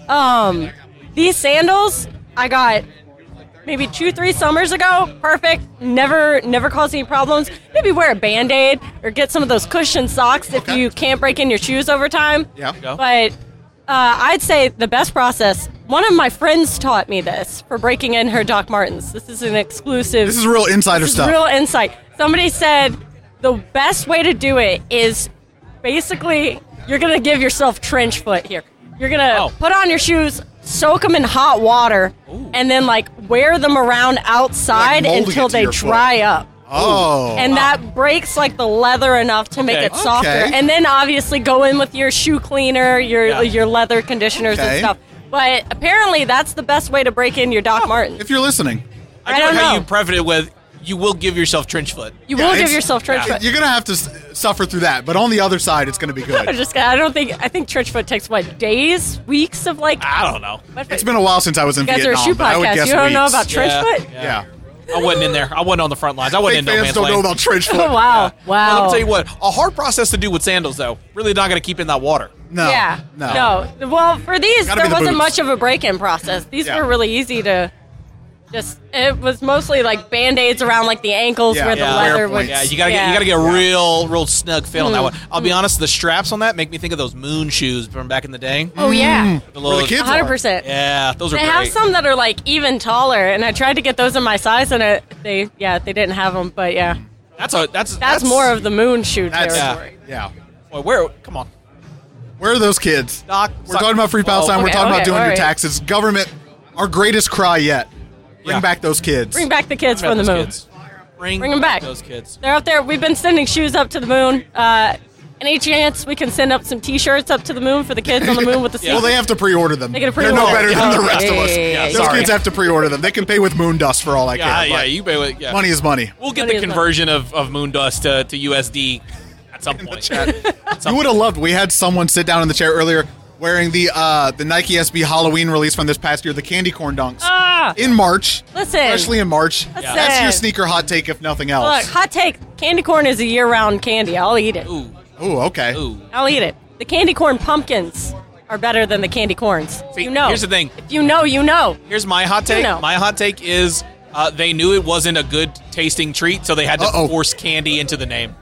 Um, these sandals I got maybe two, three summers ago. Perfect. Never, never caused any problems. Maybe wear a Band-Aid or get some of those cushion socks if
Okay.
you can't break in your shoes over time.
Yeah.
Go.
But uh, I'd say the best process. One of my friends taught me this for breaking in her Doc Martens. This is an exclusive.
This is real insider
this is
stuff.
real insight. Somebody said the best way to do it is basically you're gonna give yourself trench foot here. You're gonna
Oh.
put on your shoes, soak them in hot water, and then like wear them around outside
Like molding
until
it to
they
your foot.
dry up.
Oh.
And that breaks like the leather enough to make
Okay.
it softer.
Okay.
And then obviously go in with your shoe cleaner, your
Yeah.
your leather conditioners
Okay.
and stuff. But apparently that's the best way to break in your Doc Martens.
If you're listening,
I,
I
do like
don't
how
know.
you preface it with, you will give yourself trench foot.
You
Yeah,
will give
it's-
yourself trench foot.
you're gonna have to s- suffer through that, but on the other side, it's gonna be
I
good.
just I don't think I think trench foot takes what days, weeks of like.
I don't know.
It's been a while since I was in
You guys are a
Vietnam,
shoe
but I would
podcast.
guess
You don't know
weeks.
about trench
Yeah.
foot?
Yeah.
I wasn't in there. I wasn't on the front lines. I wasn't
Fake
in no
fans
man's
don't
land.
know about trench foot.
Oh wow,
Well, let
wow.
me tell you what. A hard process to do with sandals, though. Really not going to keep in that water.
No.
Yeah.
No.
No. Well, for these,
Gotta be
there
the
wasn't
boots.
much of a break-in process. These
Yeah.
were really easy to. Just it was mostly like band-aids around like the ankles
Yeah.
where the
Yeah.
leather
Wear
would.
points.
Yeah, you gotta get
yeah.
you gotta get a real real snug fit on that
Mm.
one. I'll be honest, the straps on that make me think of those moon shoes from back in the day.
Oh yeah,
The
Where
little,
the kids
one hundred
are.
percent.
yeah, those are
They
great.
have some that are like even taller, and I tried to get those in my size, and it, they yeah they didn't have them. But yeah,
That's a that's
that's, more of the moon shoe
That's
territory.
yeah.
Boy, where? Come on,
Where are those kids?
Doc.
We're talking about free Palestine. We're
okay,
talking about
okay,
doing
all
your
right.
taxes. Government, our greatest cry yet. Bring
Yeah.
back those kids.
Bring back the kids
Bring
from the
those
moon.
kids. Bring,
Bring 'em back.
Those kids.
They're up there. We've been sending shoes up to the moon. Uh, any chance we can send up some T-shirts up to the moon for the kids on the moon with the
Well,
seats?
they have to pre-order them.
They gotta
They're no
pre-order.
better than the
Oh,
rest of us.
yeah, yeah,
Those
sorry.
kids have to pre-order them. They can pay with moon dust for all I care.
Yeah, yeah.
but
You pay with yeah.
money is money.
We'll get
Money
the
is money.
conversion of, of moon dust to, to U S D at some point.
Chat.
At some
You would have loved. We had someone sit down in the chair earlier wearing the uh, the Nike S B Halloween release from this past year, the candy corn dunks,
Ah,
in March.
listen.
Especially in March.
Listen.
That's your sneaker hot take, if nothing else.
Look, hot take: candy corn is a year-round candy. I'll eat it.
Ooh,
Ooh, okay.
ooh.
I'll eat it. The candy corn pumpkins are better than the candy corns.
See,
you know.
here's the thing.
If you know, you know.
Here's my hot take.
know.
My hot take is uh, they knew it wasn't a good tasting treat, so they had to
Uh-oh.
force candy into the name.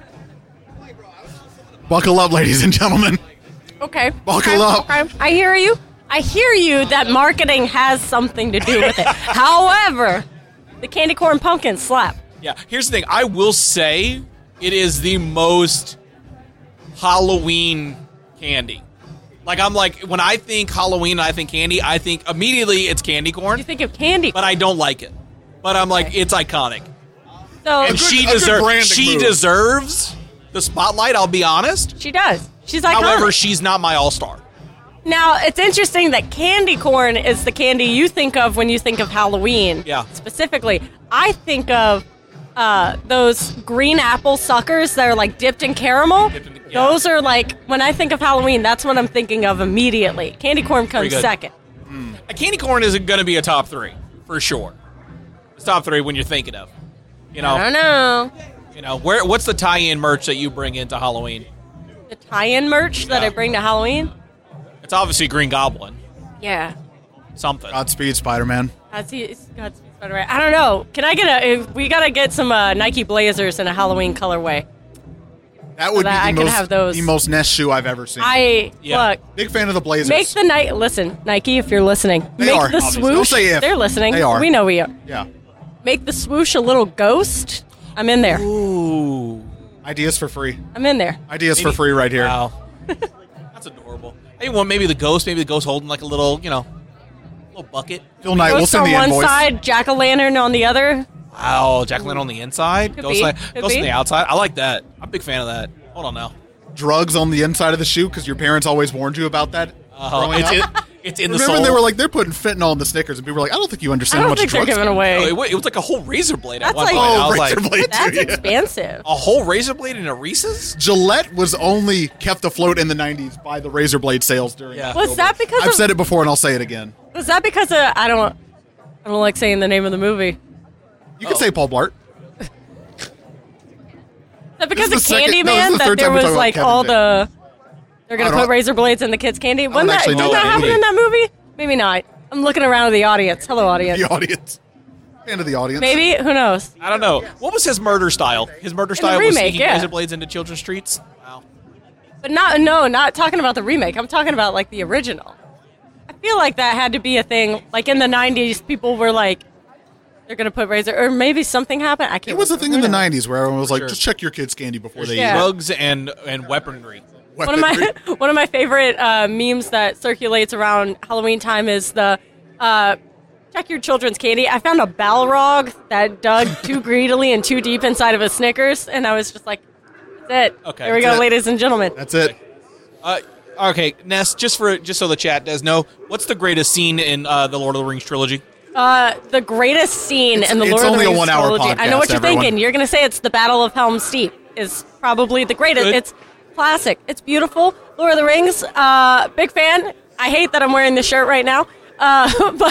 Buckle up, ladies and gentlemen.
Okay.
Buckle
okay.
up.
Okay. I hear you. I hear you that marketing has something to do with it. However, the candy corn pumpkin slap.
Yeah. Here's the thing. I will say it is the most Halloween candy. Like I'm like when I think Halloween, and I think candy. I think immediately it's candy corn,
You think of candy.
but I don't like it. but I'm like, it's iconic.
So
And she deserves she deserves the spotlight, I'll be honest.
She does. She's iconic.
However, she's not my all-star.
Now, it's interesting that candy corn is the candy you think of when you think of Halloween.
Yeah.
Specifically, I think of uh, those green apple suckers that are like dipped in caramel.
Dipped in- yeah.
Those are like, when I think of Halloween, that's what I'm thinking of immediately. Candy corn comes
Pretty good.
second.
A candy corn isn't going to be a top three, for sure. It's top three when you're thinking of. You know,
I don't know.
You know, where? What's the tie-in merch that you bring into Halloween?
The tie-in merch that
Yeah.
I bring to Halloween?
It's obviously Green Goblin.
Yeah.
Something.
Godspeed, Spider-Man.
That's it's God's Spider-Man. I don't know. Can I get a? We gotta get some uh, Nike Blazers in a Halloween colorway.
That would
So that
be
I
the
can
most,
have those.
the most Nest shoe I've ever seen.
I look.
Big fan of the Blazers.
Make the night. Listen, Nike, if you're listening,
They
make
are,
the
obviously.
swoosh.
Don't say if.
They're listening.
They are.
We know we are.
Yeah.
Make the swoosh a little ghost. I'm in there.
Ooh.
Ideas for free.
I'm in there.
Ideas for free right here.
Wow. That's adorable. Hey, well, maybe the ghost, maybe the ghost holding like a little, you know, little bucket.
Phil Knight, we'll
Ghost
send
on
the
one
invoice.
side, jack o' lantern on the other.
Wow, Jacqueline on the inside,
Could
ghost,
be.
like,
Could
ghost on
be.
the outside. I like that. I'm a big fan of that. Hold on now.
Drugs on the inside of the shoe because your parents always warned you about that.
Oh,
growing
it's
up.
in, it's in the
Remember
soul.
they were like they're putting fentanyl in the Snickers, and people were like, I don't think you
I
understand how
don't
much
think they're
drugs.
giving away.
No, it, wa- it was like a whole razor blade at
That's
one
like-
point. I
Oh,
was
razor
like,
blade.
That's
Yeah.
expensive.
a whole razor blade in a Reese's?
Gillette was only kept afloat in the nineties by the razor blade sales during.
Yeah.
Was that because
I've
of?
said it before, and I'll say it again.
Was that because of? I don't. I don't like saying the name of the movie.
You can say Paul Blart.
Is that because
This
of
is the second- no, this is
Candyman
the
that
third
there
time we're
was
talking
like
about
all
Kevin
the. They're gonna
I don't-
put razor blades in the kids' candy. Wasn't that,
actually
didn't
know
that
that
happen
movie.
in that movie? Maybe not. I'm looking around at the audience. Hello, audience.
The audience. Fan of the audience.
Maybe. Who knows?
I don't know. What was his murder style? His murder
the
style was
remake,
sneaking
yeah.
razor blades into children's streets? Wow.
But not. No, not talking about the remake. I'm talking about like the original. I feel like that had to be a thing. Like in the nineties, people were like, they're gonna put razor, or maybe something happened. I can't.
It was a thing in
who
the
knows?
nineties where everyone was like,
Sure.
just check your kids' candy before they
Yeah.
eat
Drugs and, and weaponry.
it.
One of my one of my favorite uh, memes that circulates around Halloween time is the uh, check your children's candy. I found a Balrog that dug too greedily and too deep inside of a Snickers, and I was just like, "That's it."
Okay,
There we
that's
go,
it.
ladies and gentlemen.
That's it.
Uh, okay, Ness, just for just so the chat does know, what's the greatest scene in uh, the Lord of the Rings trilogy?
Uh, the greatest scene
It's-
in the
it's
Lord of
only
the
a
Rings
one-hour
trilogy. I know what
podcast,
you're
everyone.
thinking. You're going to say it's the Battle of Helm's Deep. Is probably the greatest.
Good.
It's classic. It's beautiful. Lord of the Rings. Uh, big fan. I hate that I'm wearing this shirt right now. Uh, but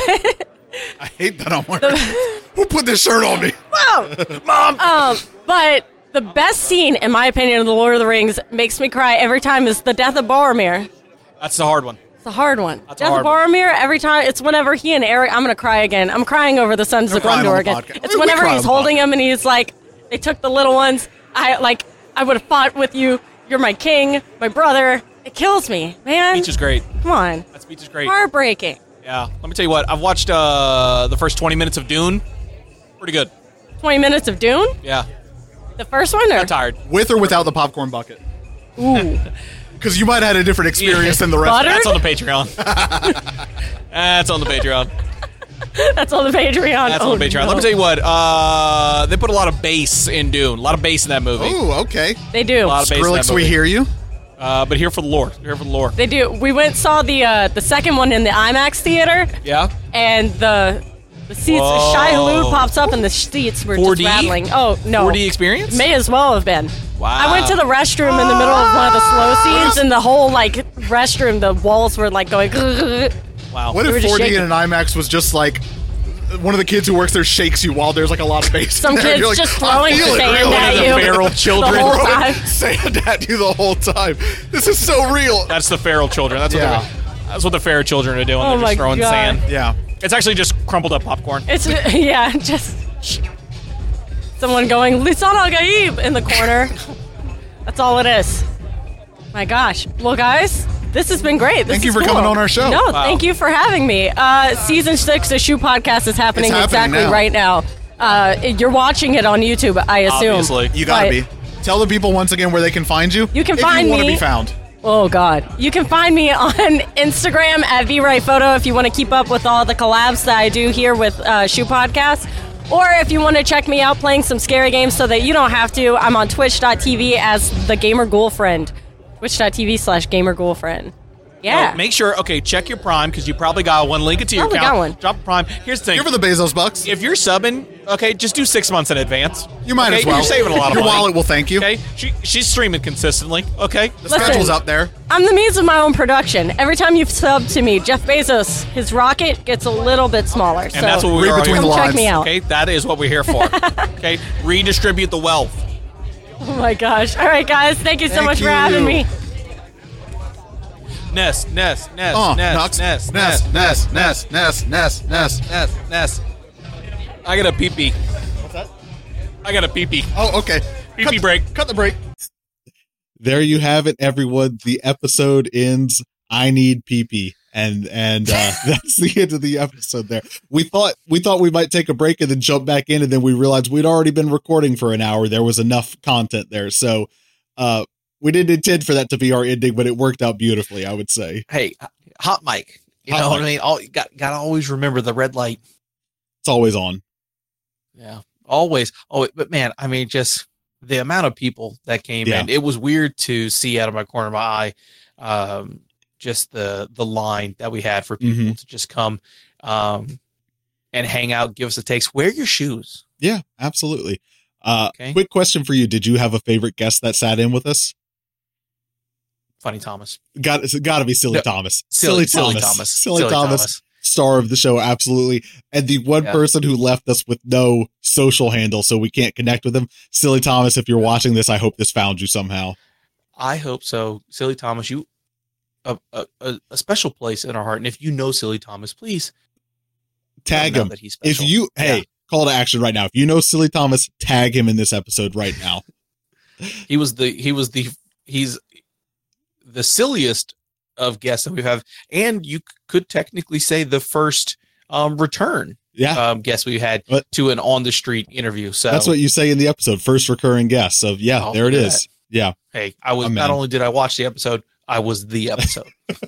I hate that I'm wearing. Who put this shirt on me?
Mom. Um, but the best scene, in my opinion, of the Lord of the Rings makes me cry every time is the death of Boromir.
That's the hard one.
It's a hard one.
That's a
Death
hard
of Boromir, every time, it's whenever he and Eric, I'm going to cry again. I'm crying over the Sons
You're
of
crying on
Gondor
the
again.
podcast.
It's
We- we
whenever
cry on
he's
the
holding him and he's like, they took the little ones. I, like, I would have fought with you. You're my king, my brother. It kills me, man.
Speech is great.
Come on.
That speech is great.
Heartbreaking.
Yeah. Let me tell you what. I've watched uh, the first twenty minutes of Dune. Pretty good.
twenty minutes of Dune?
Yeah.
The first one? Or?
Got tired.
With or without the popcorn bucket?
Ooh.
Because you might have had a different experience than the rest.
Butter?
That's on the Patreon. That's on the Patreon.
That's on the Patreon.
That's
oh,
on the Patreon.
no.
Let me tell you what. Uh, they put a lot of bass in Dune. A lot of bass in that movie.
Oh, okay.
They do.
A lot of bass in that
Skrillex, we
movie.
hear you.
Uh, but here for the lore. Here for the lore.
They do. We went and saw the uh, the second one in the IMAX theater,
Yeah.
and the the seats.
Whoa.
Shai Hulud pops up, and the seats were
four D?
just rattling. Oh no!
four D experience?
May as well have been.
Wow.
I went to the restroom in the middle of one of the slow scenes, and the whole like restroom, the walls were like going.
Wow.
What
We were
if
just
four D
shaking.
in an IMAX was just like one of the kids who works there shakes you while there's like a lot of bass?
Some
in there.
kids
You're like,
just
"I
throwing
feel it
sand
really."
at
The
you
feral children.
the whole
Throwing
time.
sand at you the whole time. This is so real.
That's the feral children. That's what
Yeah.
they're, that's what the feral children are doing.
Oh
They're
my
just throwing
God.
sand.
Yeah.
It's actually just crumpled up popcorn.
It's yeah, just someone going Lisan Al Gaib in the corner. That's all it is. My gosh. Well, guys, this has been great. This
Thank you
is
for
cool.
coming on our show.
No,
Wow.
thank you for having me. Uh, season six of Shoe Podcast is happening,
It's happening
exactly
now.
right now. Uh, you're watching it on YouTube, I assume.
Obviously.
You gotta
But-
be. Tell the people once again where they can find you.
You can
if
find
you want to
me-
be found.
Oh God! You can find me on Instagram at VRightPhoto if you want to keep up with all the collabs that I do here with uh, Shoe Podcast. Or if you want to check me out playing some scary games so that you don't have to, I'm on twitch dot t v as the Gamer Ghoulfriend. twitch dot t v slash Gamer Ghoulfriend. Yeah.
No, make sure, okay, check your Prime, because you probably got one. Link it to your
Probably
account.
got one.
Drop a Prime. Here's the thing.
Give her the Bezos bucks.
If you're subbing, okay, just do six months in advance.
You might
okay?
as well.
You're saving a lot of
Your
money.
wallet will thank you.
Okay, she, she's streaming consistently. Okay,
The
Listen.
schedule's up there.
I'm the means of my own production. Every time you sub to me, Jeff Bezos, his rocket gets a little bit smaller.
and
so
that's what we
Read
are
between
here
the
come
for.
check
lines.
me out.
Okay, that is what we're here for. Okay, redistribute the wealth.
Oh my gosh. All right, guys. Thank you so
Thank
much
you.
for having me.
Ness, Ness, Ness,
Oh,
Ness,
Nux.
Ness,
Ness, Ness, Ness, Ness, Ness, Ness.
Ness, Ness. I got a pee pee. What's that? I got a pee pee.
Oh, okay.
Pee
Cut-
pee break.
Cut the break.
There you have it, everyone. The episode ends. I need pee pee, and and uh, that's the end of the episode. There, we thought we thought we might take a break and then jump back in, and then we realized we'd already been recording for an hour. There was enough content there, so uh, we didn't intend for that to be our ending, but it worked out beautifully, I would say.
Hey, hot mic. You
Hot
know what
mic.
I mean? All, got got to always remember the red light.
It's always on.
Yeah, always. Oh, but man, I mean, just the amount of people that came
Yeah.
in. It was weird to see out of my corner of my eye. Um, just the the line that we had for people
Mhm.
to just come um, and hang out, give us the takes. Wear your shoes.
Yeah, absolutely. Uh,
Okay.
Quick question for you: did you have a favorite guest that sat in with us?
Funny Thomas.
Got it's got to be Silly
No,
Thomas.
Silly,
Silly,
silly
Thomas.
Thomas.
Silly,
Silly
Thomas.
Thomas.
Star of the show, absolutely. And the one
Yeah.
person who left us with no social handle, so we can't connect with him. Silly Thomas, if you're watching this, I hope this found you somehow.
I hope so. Silly Thomas, you a, a, a a special place in our heart. And if you know Silly Thomas, please
Tag
know
him.
that he's
If
special.
you, hey,
Yeah.
call to action right now. If you know Silly Thomas, tag him in this episode right now.
He was the he was the he's the silliest of guests that we have, and you c- could technically say the first um return
Yeah.
um guest we had
But-
to an on the street interview. So
That's what you say in the episode. First recurring guest. So yeah,
Oh,
there it
look at
is. Yeah.
hey, I was
I'm
not
in.
only did I watch the episode, I was the episode.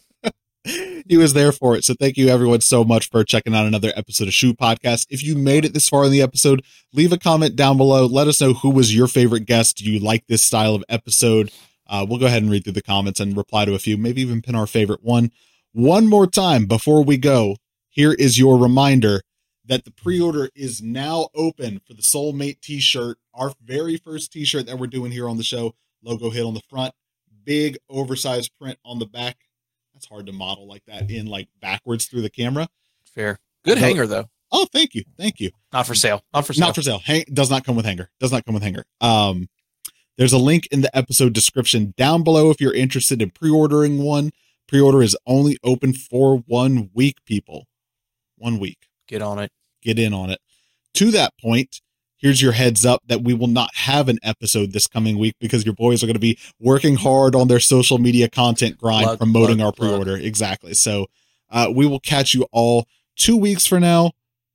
He was there for it. So thank you everyone so much for checking out another episode of Shoe Podcast. If you made it this far in the episode, leave a comment down below. Let us know who was your favorite guest. Do you like this style of episode? Uh, we'll go ahead and read through the comments and reply to a few, maybe even pin our favorite one. One more time before we go, here is your reminder that the pre-order is now open for the Soulmate t-shirt, our very first t-shirt that we're doing here on the show. Logo hit on the front, big oversized print on the back. That's hard to model like that in like backwards through the camera.
Fair, good
No.
hanger though.
Oh, thank you. Thank you.
Not for sale. Not for sale.
Not for sale. Hang, does not come with hanger. Does not come with hanger. Um, there's a link in the episode description down below if you're interested in pre-ordering one. Pre-order is only open for one week, people. One week.
Get on it.
Get in on it. To that point, here's your heads up that we will not have an episode this coming week because your boys are going to be working hard on their social media content grind,
Plug,
promoting
plug,
our
plug.
pre-order. Exactly. So uh, we will catch you all two weeks for now.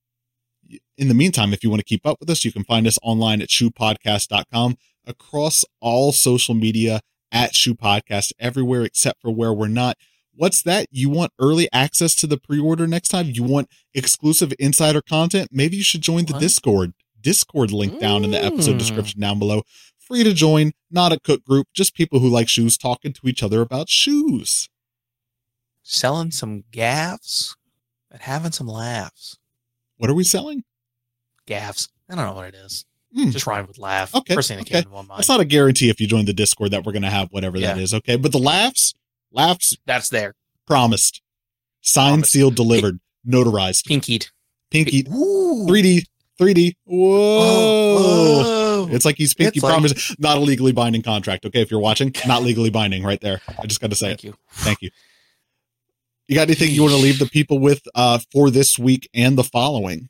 In the meantime, if you want to keep up with us, you can find us online at shoe podcast dot com, across all social media at Shoe Podcast, everywhere except for where we're not. What's that? You want early access to the pre-order next time? You want exclusive insider content? Maybe you should join the
What?
Discord. Discord link down in the episode
Mm.
description down below. Free to join, not a cook group, just people who like shoes talking to each other about shoes.
Selling some gaffs and having some laughs.
What are we selling?
Gaffs. I don't know what it is.
Hmm.
Just rhyme with laugh.
Okay,
First thing that
okay.
came to my mind.
That's not a guarantee if you join the Discord that we're going to have whatever that
Yeah.
is, okay? But the laughs, laughs
That's there.
promised. Signed,
Promised.
sealed, delivered, notarized.
Pinkied.
Pinky,
Ooh.
three D, three D. Whoa.
Oh,
It's like he's pinky
It's like-
promise, not a legally binding contract. Okay, if you're watching, not legally binding right there. I just got to say
Thank
it.
you.
Thank you. You got anything you want to leave the people with uh, for this week and the following?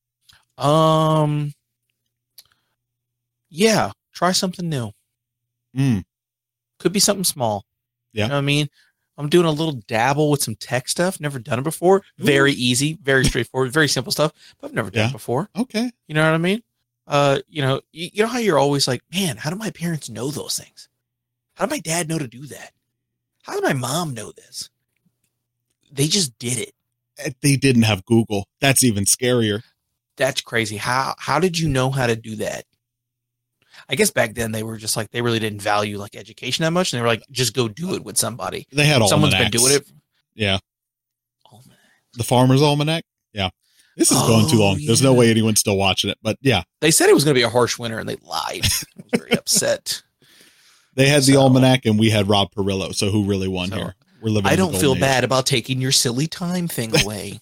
Um. Yeah, try something new.
Mm,
Could be something small.
Yeah.
You know what I mean? I'm doing a little dabble with some tech stuff. Never done it before. Very easy, very straightforward, very simple stuff. But I've never done
Yeah.
it before.
okay.
You know what I mean? Uh, you know, you, you know how you're always like, man, how do my parents know those things? How did my dad know to do that? How did my mom know this? They just did it.
Eh, They didn't have Google. That's even scarier.
That's crazy. How how did you know how to do that? I guess back then they were just like they really didn't value like education that much, and they were like, just go do it with somebody.
They had
someone's
almanacs.
been doing it.
Yeah. Almanac. The Farmer's Almanac. Yeah. This is going too long.
Oh,
There's no
yeah.
way anyone's still watching it, but yeah.
They said it was going to be a harsh winter, and they lied. I was very upset.
They had the
So-
Almanac, and we had Rob Perillo. So who really won
So,
here? We're living.
I
in the
don't feel
golden age.
bad about taking your silly time thing away.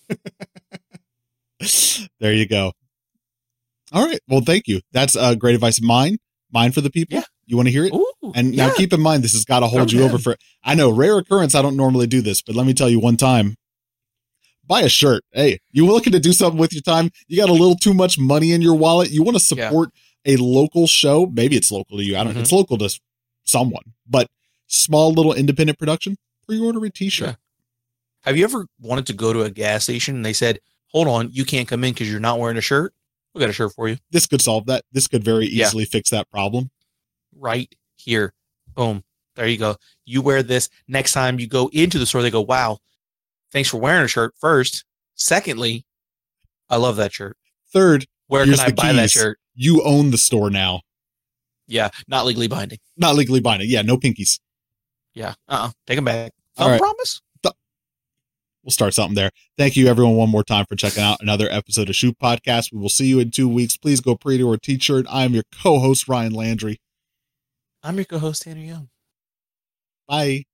There you go. All right. Well, thank you. That's uh, great advice. Mine, mine for the people.
Yeah.
You want to hear it?
Ooh,
and now
yeah.
keep in mind, this has got to hold
Go
you
ahead.
over for, I know, rare occurrence. I don't normally do this, but let me tell you one time, buy a shirt. Hey, you looking to do something with your time? You got a little too much money in your wallet. You want to support a local show. Maybe it's local to you. I don't know.
Mhm.
It's local to someone, but small little independent production, pre-order a t-shirt.
Yeah. Have you ever wanted to go to a gas station and they said, hold on, you can't come in because you're not wearing a shirt? We got a shirt for you.
This could solve that. This could very
Yeah.
easily fix that problem.
Right here. Boom. There you go. You wear this. Next time you go into the store, they go, wow, thanks for wearing a shirt first. Secondly, I love that shirt.
Third,
Where
here's
can I
the
buy that
keys.
shirt?
You own the store now.
Yeah, not legally binding.
Not legally binding. Yeah, no pinkies.
Yeah. Uh-uh. Take them back.
All
Thumb
right.
promise?
We'll start something there. Thank you, everyone, one more time for checking out another episode of Shoot Podcast. We will see you in two weeks. Please go pre-order a t-shirt. I am your co-host, Ryan Landry.
I'm your co-host, Tanner Young.
Bye.